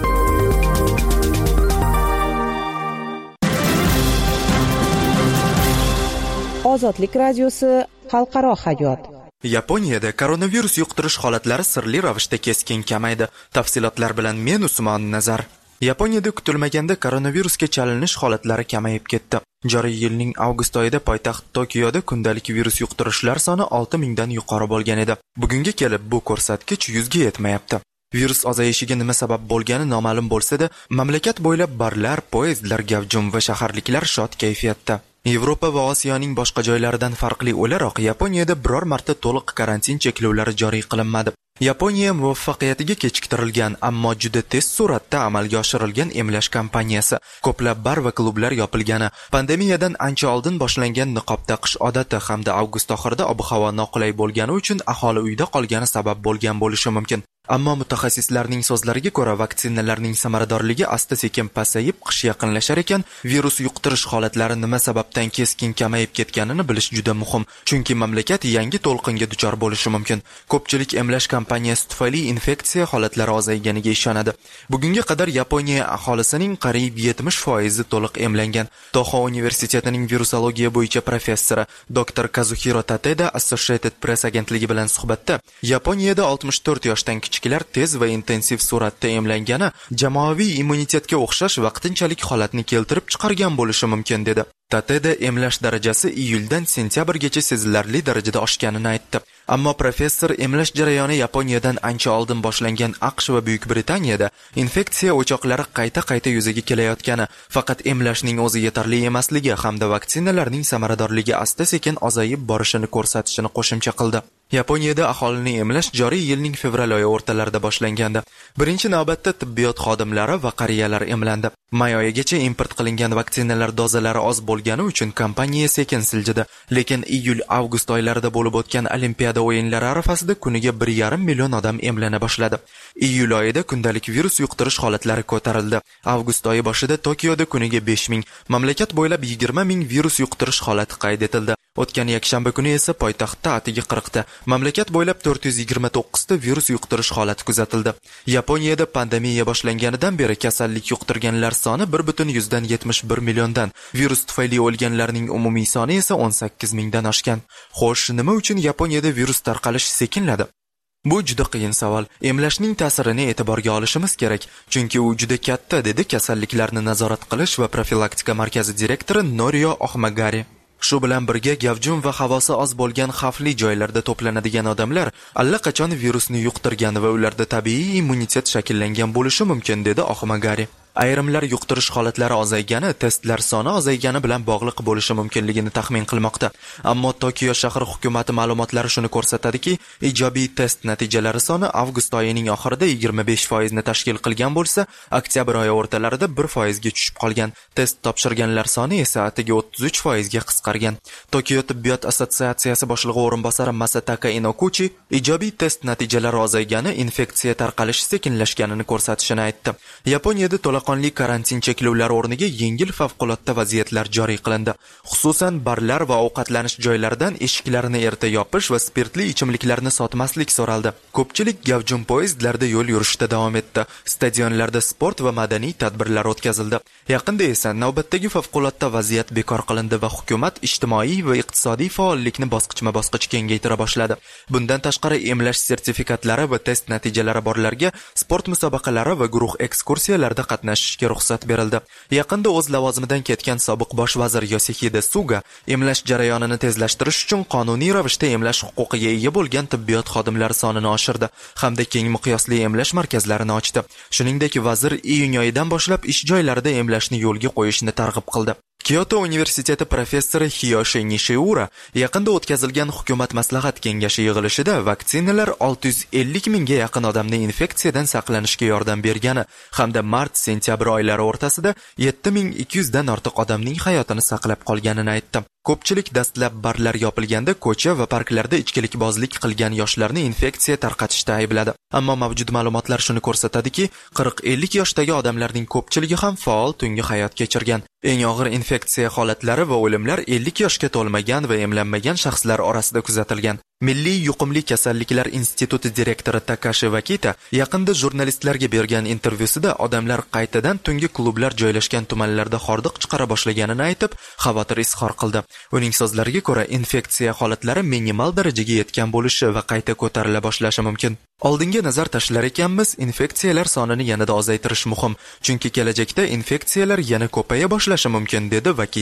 Ozodlik radiosi xalqaro hayot. Yaponiyada koronavirus yuqtirish holatlari sirli ravishda keskin kamaydi. Tafsilotlar bilan men Usmon Nazar. Yaponiyada kutilmaganda koronavirusga chalinish holatlari kamayib ketdi. Joriy yilning avgust oyida poytaxt Tokioda kundalik virus yuqtirishlar soni olti mingdan yuqori bo'lgan edi. Bugunga kelib bu ko'rsatkich yuzga yetmayapti. Virus ozayishiga nima sabab bo'lgani noma'lum bo'lsa-da, mamlakat bo'ylab barlar, poyezdlar gavjum va shaharliklar shod kayfiyatda. Yevropa va Osiyoning boshqa joylaridan farqli o'laroq Yaponiyada biror marta to'liq karantin cheklovlari joriy qilinmadi. Yaponiya muvaffaqiyatiga kechiktirilgan, ammo juda tez suratda amalga oshirilgan emlash kampaniyasi, ko'plab bar va klublar yopilgani, pandemiyadan ancha oldin boshlangan niqob taqish odati hamda avgust oxirida ob-havo noqulay bo'lgani uchun aholi uyda qolgani sabab bo'lgan bo'lishi mumkin. Ammo mutaxassislarning so'zlariga ko'ra, vaksinalarning samaradorligi asta-sekin pasayib, qish yaqinlashar ekan, virus yuqtirish holatlari nima sababdan keskin kamayib ketganini bilish juda muhim, chunki mamlakat yangi to'lqinga duchor bo'lishi mumkin. Ko'pchilik emlash kampaniyasi tufayli infeksiya holatlari ozayganiga ishonadi. Bugunga qadar Yaponiya aholisining qariyb yetmish foizi to'liq emlangan. Toho universitetining virusologiya bo'yicha professori doktor Kazuhiro Tateda Associated Press agentligi bilan suhbatda, Yaponiyada oltmish to'rt yoshdan kichiklar tez va intensiv suratda emlangani jamoaviy immunitetga o'xshash vaqtinchalik holatni keltirib chiqargan bo'lishi mumkin dedi. Tateda emlash darajasi iyuldan sentyabrgacha sezilarli darajada oshganini aytdi. Ammo professor emlash jarayoni Yaponiyadan ancha oldin boshlangan AQSh va Buyuk Britaniyada infeksiya o'choqlari qayta-qayta yuzaga kelayotgani, faqat emlashning o'zi yetarli emasligi hamda vaksinalarning samaradorligi asta-sekin ozayib borishini ko'rsatishini qo'shimcha qildi. Yaponiyada aholini emlash joriy yilning fevral oyi o'rtalarida boshlangandi. Birinchi navbatda tibbiyot xodimlari va qariyalar emlandi. May oyigacha import qilingan vaksinalar dozalari oz bo'lgani uchun kompaniya sekin siljidi, lekin iyul-avgust oylarida bo'lib o'tgan Olimpiada o'yinlari arafasida kuniga bir yarim million odam emlana boshladi. Iyul oyida kundalik virus yuqtirish holatlari ko'tarildi. Avgust oyi boshida Tokioda kuniga besh ming, mamlakat bo'ylab yigirma ming virus yuqtirish holati qayd etildi. O'tgan yakshanba kuni esa poytaxtda atigi qirq ta, mamlakat bo'ylab to'rt yuz yigirma to'qqiz ta virus yuqtirish holati kuzatildi. Yaponiyada pandemiya boshlanganidan beri kasallik yuqtirganlar soni bir butun yuzdan yetmish bir milliondan, virus tufayli o'lganlarning umumiy soni esa o'n sakkiz mingdan oshgan. Xo'sh, nima uchun Yaponiyada virus tarqalishi sekinladi? Bu juda qiyin savol. Emlashning ta'sirini e'tiborga olishimiz kerak, chunki u juda katta, dedi kasalliklarni nazorat qilish va profilaktika markazi direktori Norio Ohmagari. Shu bilan birga gavjum va havosi oz bo'lgan xavfli joylarda to'planadigan odamlar allaqachon virusni yuqtirgan va ularda tabiiy immunitet shakllangan bo'lishi mumkin, dedi Ohmagari. Ayrimlar yuqtirish holatlari ozaygani, testlar soni ozaygani bilan bog'liq bo'lishi mumkinligini taxmin qilmoqda. Ammo Tokio shahar hukumati ma'lumotlari shuni ko'rsatadiki, ijobiy test natijalari soni avgust oyining oxirida yigirma besh foiz ni tashkil qilgan bo'lsa, oktyabr oyi o'rtalarida bir foiz ga tushib qolgan. Test topshirganlar soni esa atigi o'ttiz uch foiz ga qisqargan. Tokio tibbiyot assotsiatsiyasi boshlig'i o'rinbosari Masataka Inokuchi ijobiy test natijalari ozaygani infeksiya tarqalishi sekinlashganini ko'rsatishini aytdi. Yaponiyada to'laqonli karantin cheklovlari o'rniga yengil favqulodda vaziyatlar joriy qilindi. Xususan, barlar va ovqatlanish joylaridan eshiklarini erta yopish va spirtli ichimliklarni sotmaslik so'raldi. Ko'pchilik gavjum poyezdlarda yo'l yurishda davom etdi. Stadionlarda sport va madaniy tadbirlar o'tkazildi. Yaqinda esa navbatdagi favqulodda vaziyat bekor qilindi va hukumat ijtimoiy va iqtisodiy faollikni bosqichma-bosqich kengaytira boshladi. Bundan tashqari emlash sertifikatlari va test natijalari borlarga sport musobaqalari va guruh ekskursiyalarida qatnashishga ruxsat berildi. Yaqinda o'z lavozimidan ketgan sobiq bosh vazir Yoshihide Suga emlash jarayonini tezlashtirish uchun qonuniy ravishda emlash huquqiga ega bo'lgan tibbiyot xodimlari sonini oshirdi hamda keng miqyosli emlash markazlarini ochdi. Shuningdek, vazir iyun oyidan boshlab ish joylarida emlashni yo'lga qo'yishni targ'ib qildi. Kyoto universiteti professori Hiyoshi Nishiura yaqinda o'tkazilgan hukumat maslahat kengashi yig'ilishida vaksinalar olti yuz ellik mingga yaqin odamni infeksiyadan saqlanishga yordam bergani hamda mart-sentyabr oylari o'rtasida yetti ming ikki yuz dan ortiq odamning hayotini saqlab qolganini aytdi. Ko'pchilik dastlab barlar yopilganda ko'cha va parklarda ichkilikbozlik qilgan yoshlarni infeksiya tarqatishda aybladi. Ammo mavjud ma'lumotlar shuni ko'rsatadiki, qirq ellik yoshdagi odamlarning ko'pchiligi ham faol tungi hayot kechirgan. Eng og'ir infeksiya holatlari va o'limlar ellik yoshga to'lmagan va emlanmagan shaxslar orasida kuzatilgan. Milliy yuqumli kasalliklar instituti direktori Takashi Wakita yaqinda jurnalistlarga bergan intervyusida odamlar qaytadan tungi klublar joylashgan tumanlarda hordiq chiqara boshlaganini aytib, xavotir izhor qildi. Uning so'zlariga ko'ra, infeksiya holatlari minimal darajaga yetgan bo'lishi va qayta ko'tarila boshlashi mumkin. Oldinga nazar tashlar ekanmiz, infeksiyalar sonini yanada ozaytirish muhim, chunki kelajakda infeksiyalar yana ko'paya boshlashi mumkin, dedi Wakita.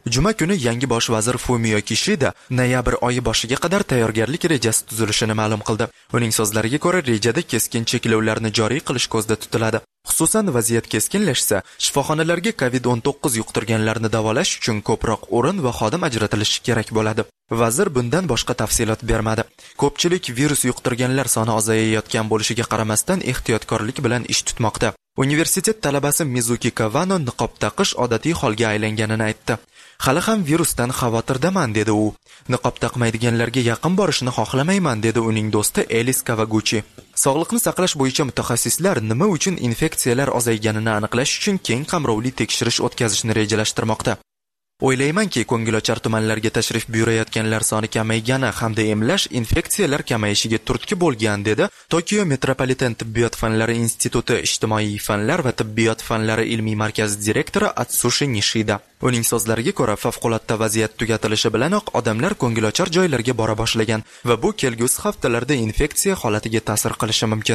Juma kuni yangi bosh vazir Fumio Kishida noyabr oyi boshiga qadar tayyorgarlik rejasi tuzilishini ma'lum qildi. Uning so'zlariga ko'ra, rejada keskin cheklovlarni joriy qilish ko'zda tutiladi. Xususan, vaziyat keskinlashsa, shifoxonalarga kovid o'n to'qqiz yuqtirganlarni davolash uchun ko'proq o'rin va xodim ajratilishi kerak bo'ladi. Vazir bundan boshqa tafsilot bermadi. Ko'pchilik virus yuqtirganlar soni ozayayotgan bo'lishiga qaramasdan ehtiyotkorlik bilan ish tutmoqda. Universitet talabasi Mizuki Kawano niqob taqish odatiy holga aylanganini aytdi. Hali ham virusdan xavotirdaman dedi u. Niqob taqmaydiganlarga yaqin borishni xohlamayman dedi uning do'sti Elis Kawaguchi. Sog'liqni saqlash bo'yicha mutaxassislar nima uchun infeksiyalar ozayganini aniqlash uchun keng qamrovli tekshirish o'tkazishni rejalashtirmoqda. O'ylaymanki, ko'ngilochar tumanlarga tashrif buyurayotganlar soni kamaygani hamda emlash infeksiyalar kamayishiga turtki bo'lgan dedi Tokio Metropolitan tibbiyot fanlari instituti ijtimoiy fanlar va tibbiyot fanlari ilmiy markazi direktori Atsushi Nishida. Uning so'zlariga ko'ra, favqulodda vaziyat tugatilishi bilanoq odamlar ko'ngilochar joylarga bora boshlagan va bu kelgusi haftalarda infeksiya holatiga ta'sir qilishi mumkin.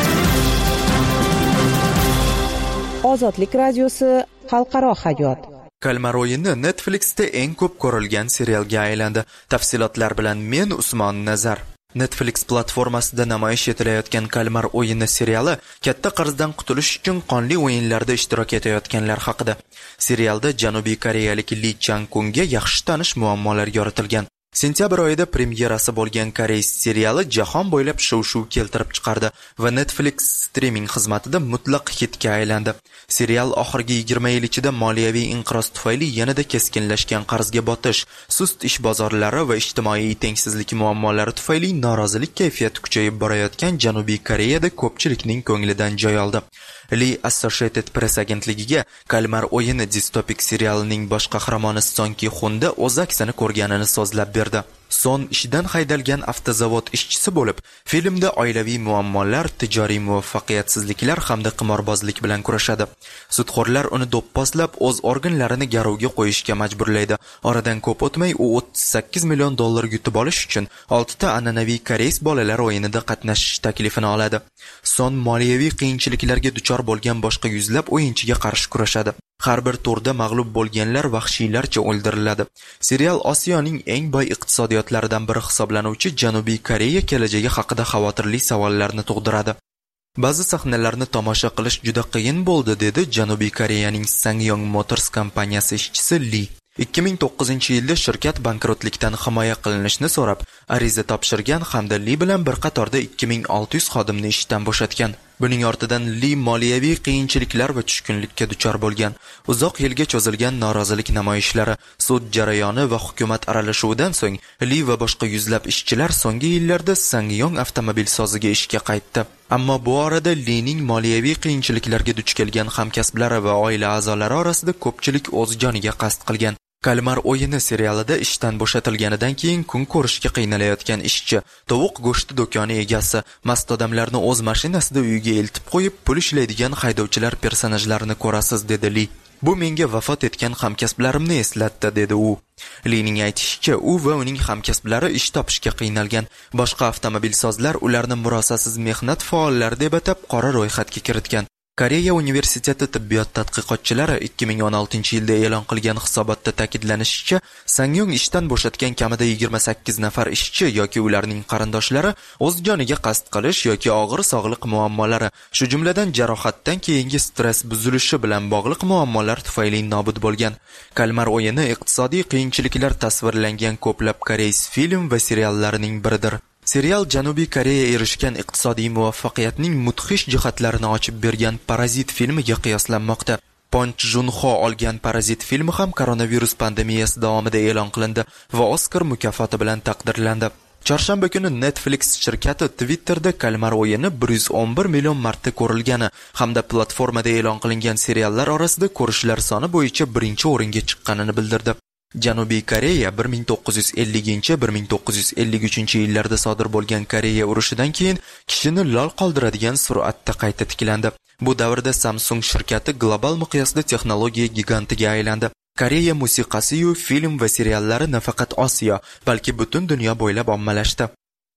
Ozodlik radiosi xalqaro hayot. Kalmar o'yini Netflixda eng ko'p ko'rilgan serialga aylandi. Tafsilotlar bilan men Usmon Nazar. Netflix platformasida namoyish etilayotgan Kalmar o'yini seriali katta qarzdan qutulish uchun qonli o'yinlarda ishtirok etayotganlar haqida. Serialda Janubiy Koreyalik Lee Chang-kunga yaxshi tanish muammolar yoritilgan. Sentyabr oyida premyerasi bo'lgan koreys seriali jahon bo'ylab shov-shuv keltirib chiqardi va Netflix streaming xizmatida mutlaq hitga aylandi. Serial oxirgi yigirma yil ichida moliyaviy inqiroz tufayli yanada keskinlashgan qarzga botish, sust ish bozorlari va ijtimoiy tengsizlik muammolari tufayli norozilik kayfiyati kuchayib borayotgan Janubiy Koreyada ko'pchilikning ko'nglidan joy oldi. Lee Associated Press agentligiga Kalmar o'yini distopik serialining bosh qahramoni Son Ki-hunda o'z aksini ko'rganini so'zlab berdi. Son ishdan haydalgan avtozavod ishchisi bo'lib, filmda oilaviy muammolar, tijoriy muvaffaqiyatsizliklar hamda qimorbozlik bilan kurashadi. Sudxo'rlar uni do'pposlab o'z organlarini garovga qo'yishga majburlaydi. Oradan ko'p o'tmay u o'ttiz sakkiz million dollar yutib olish uchun oltita an'anaviy koreys bolalar o'yinida qatnashish taklifini oladi. Son moliyaviy qiyinchiliklarga duchor bo'lgan boshqa yuzlab o'yinchiga qarshi kurashadi. Har bir turda mag'lub bo'lganlar vahshiylarcha o'ldiriladi. Serial Osiyoning eng boy iqtisodiyotlaridan biri hisoblanuvchi Janubiy Koreya kelajagi haqida xavotirli savollarni tug'diradi. Ba'zi sahnalarni tomosha qilish juda qiyin bo'ldi dedi Janubiy Koreyaning Sangyong Motors kompaniyasi ishchisi Lee. ikki ming to'qqizinchi yilda shirkat bankrotlikdan himoya qilinishni so'rab ariza topshirgan hamda Lee bilan bir qatorda ikki ming olti yuz xodimni ishdan bo'shatgan. Buning ortidan Lee moliyaviy qiyinchiliklar va tushkunlikka duchor bo'lgan. Uzoq yilga cho'zilgan norozilik namoyishlari, sud jarayoni va hukumat aralashuvidan so'ng Lee va boshqa yuzlab ishchilar so'nggi yillarda Sangyong avtomobil soziga ishga qaytdi. Ammo bu orada Lee'ning moliyaviy qiyinchiliklarga duch kelgan hamkasblari va oila a'zolari orasida ko'pchilik o'z joniga qasd qilgan. Kalmar o'yini serialida ishdan bo'shatilganidan keyin kun ko'rishga qiynalayotgan ishchi, tovuq go'shti do'koni egasi, mast odamlarni o'z mashinasida uyiga eltib qo'yib, pul ishlaydigan haydovchilar personajlarini ko'rasiz dedi Lee. Bu menga vafot etgan hamkasblarimni eslatdi dedi u. Lee'ning aytishicha, u va uning hamkasblari ish topishga qiynalgan. Boshqa avtomobilsozlar ularni murosasiz mehnat faollari deb atab qora ro'yxatga kiritgan. Koreya universiteti tibbiyot tadqiqotchilari ikki ming o'n oltinchi yilda e'lon qilgan hisobotda ta'kidlanishicha, Sangyong ishdan bo'shatgan kamida yigirma sakkiz nafar ishchi yoki ularning qarindoshlari o'z joniga qasd qilish yoki og'ir sog'liq muammolari, shu jumladan jarohatdan keyingi stress buzilishi bilan bog'liq muammolar tufayli nobud bo'lgan. Kalmar o'yini iqtisodiy qiyinchiliklar tasvirlangan ko'plab koreys film va seriallarining biridir. Serial Janubiy Koreya erishgan iqtisodiy muvaffaqiyatning mudhish jihatlarini ochib bergan Parazit filmiga qiyoslanmoqda. Ponch Junho olgan Parazit filmi ham koronavirus pandemiyasi davomida e'lon qilindi va Oscar mukofoti bilan taqdirlandi. Chorshanba kuni Netflix shirkati Twitterda Kalmar o'yini bir yuz o'n bir million marta ko'rilgani hamda platformada e'lon qilingan seriallar orasida ko'rishlar soni bo'yicha birinchi o'ringa chiqqanini bildirdi. Janubiy Koreya bir ming to'qqiz yuz ellinchi - bir ming to'qqiz yuz ellik uchinchi yillarda sodir bo'lgan Koreya urushidan keyin kishini lol qoldiradigan sur'atda qayta tiklandi. Bu davrda Samsung shirkati global miqyosda texnologiya gigantiga aylandi. Koreya musiqasi-yu film va seriallari nafaqat Osiyo, balki butun dunyo bo'ylab ommalashdi.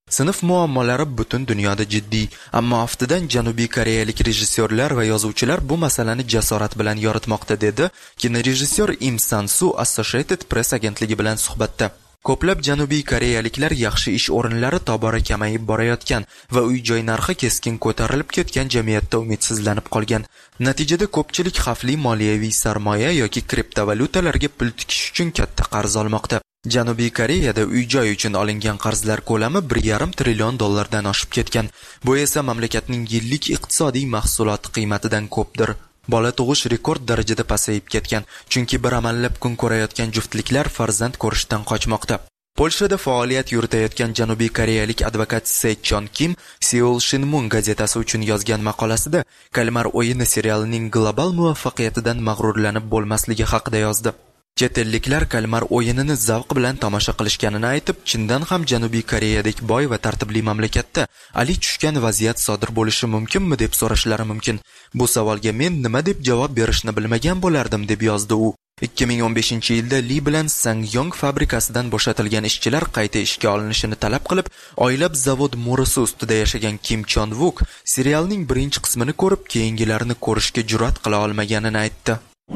Sinf muammolari butun dunyoda jiddiy, ammo aftidan Janubiy Koreyalik rejissyorlar va yozuvchilar bu masalani jasorat bilan yoritmoqda, dedi kinorejissyor Im San-su Associated Press agentligi bilan suhbatda. Ko'plab Janubiy Koreyaliklar yaxshi ish o'rinlari tobora kamayib borayotgan va uy-joy narxi keskin ko'tarilib ketgan jamiyatda umidsizlanib qolgan. Natijada ko'pchilik xavfli moliyaviy sarmoya yoki kriptovalyutalarga pul tikish uchun katta qarz olmoqda. Janubiy Koreyada uy-joy uchun olingan qarzlar ko'lami bir yarim trillion dollardan oshib ketgan. Bu esa mamlakatning yillik iqtisodiy mahsuloti qiymatidan ko'pdir. Bola tug'ish rekord darajada pasayib ketgan, chunki bir amallab kun ko'rayotgan juftliklar farzand ko'rishdan qochmoqda. Polshada faoliyat yuritayotgan Janubiy Koreyalik advokat Se Chon Kim Seoul Shinmun gazetasi uchun yozgan maqolasida Kalmar o'yini serialining global muvaffaqiyatidan mag'rurlanib bo'lmasligi haqida yozdi. Chet elliklar Kalmar o'yinini zavq bilan tomosha qilishganini aytib, chindan ham Janubiy Koreyadek boy va tartibli mamlakatda ali tushgan vaziyat sodir bo'lishi mumkinmi deb so'rashlari mumkin. Bu savolga men nima deb javob berishni bilmagan bo'lardim, deb yozdi u. ikki ming o'n beshinchi yilda Li bilan Sangyong fabrikasidan bo'shatilgan ishchilar qayta ishga olinishini talab qilib, oylab zavod mo'risi ustida yashagan Kim Chon-wook serialning birinchi qismini ko'rib, keyingilarini ko'rishga jur'at qila olmaganini aytdi.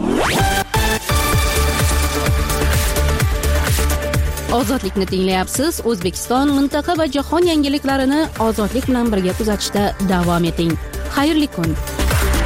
Ozodlikni tinglayapsiz. O'zbekiston, mintaqa va jahon yangiliklarini ozodlik bilan birga kuzatishda davom eting. Xayrli kun.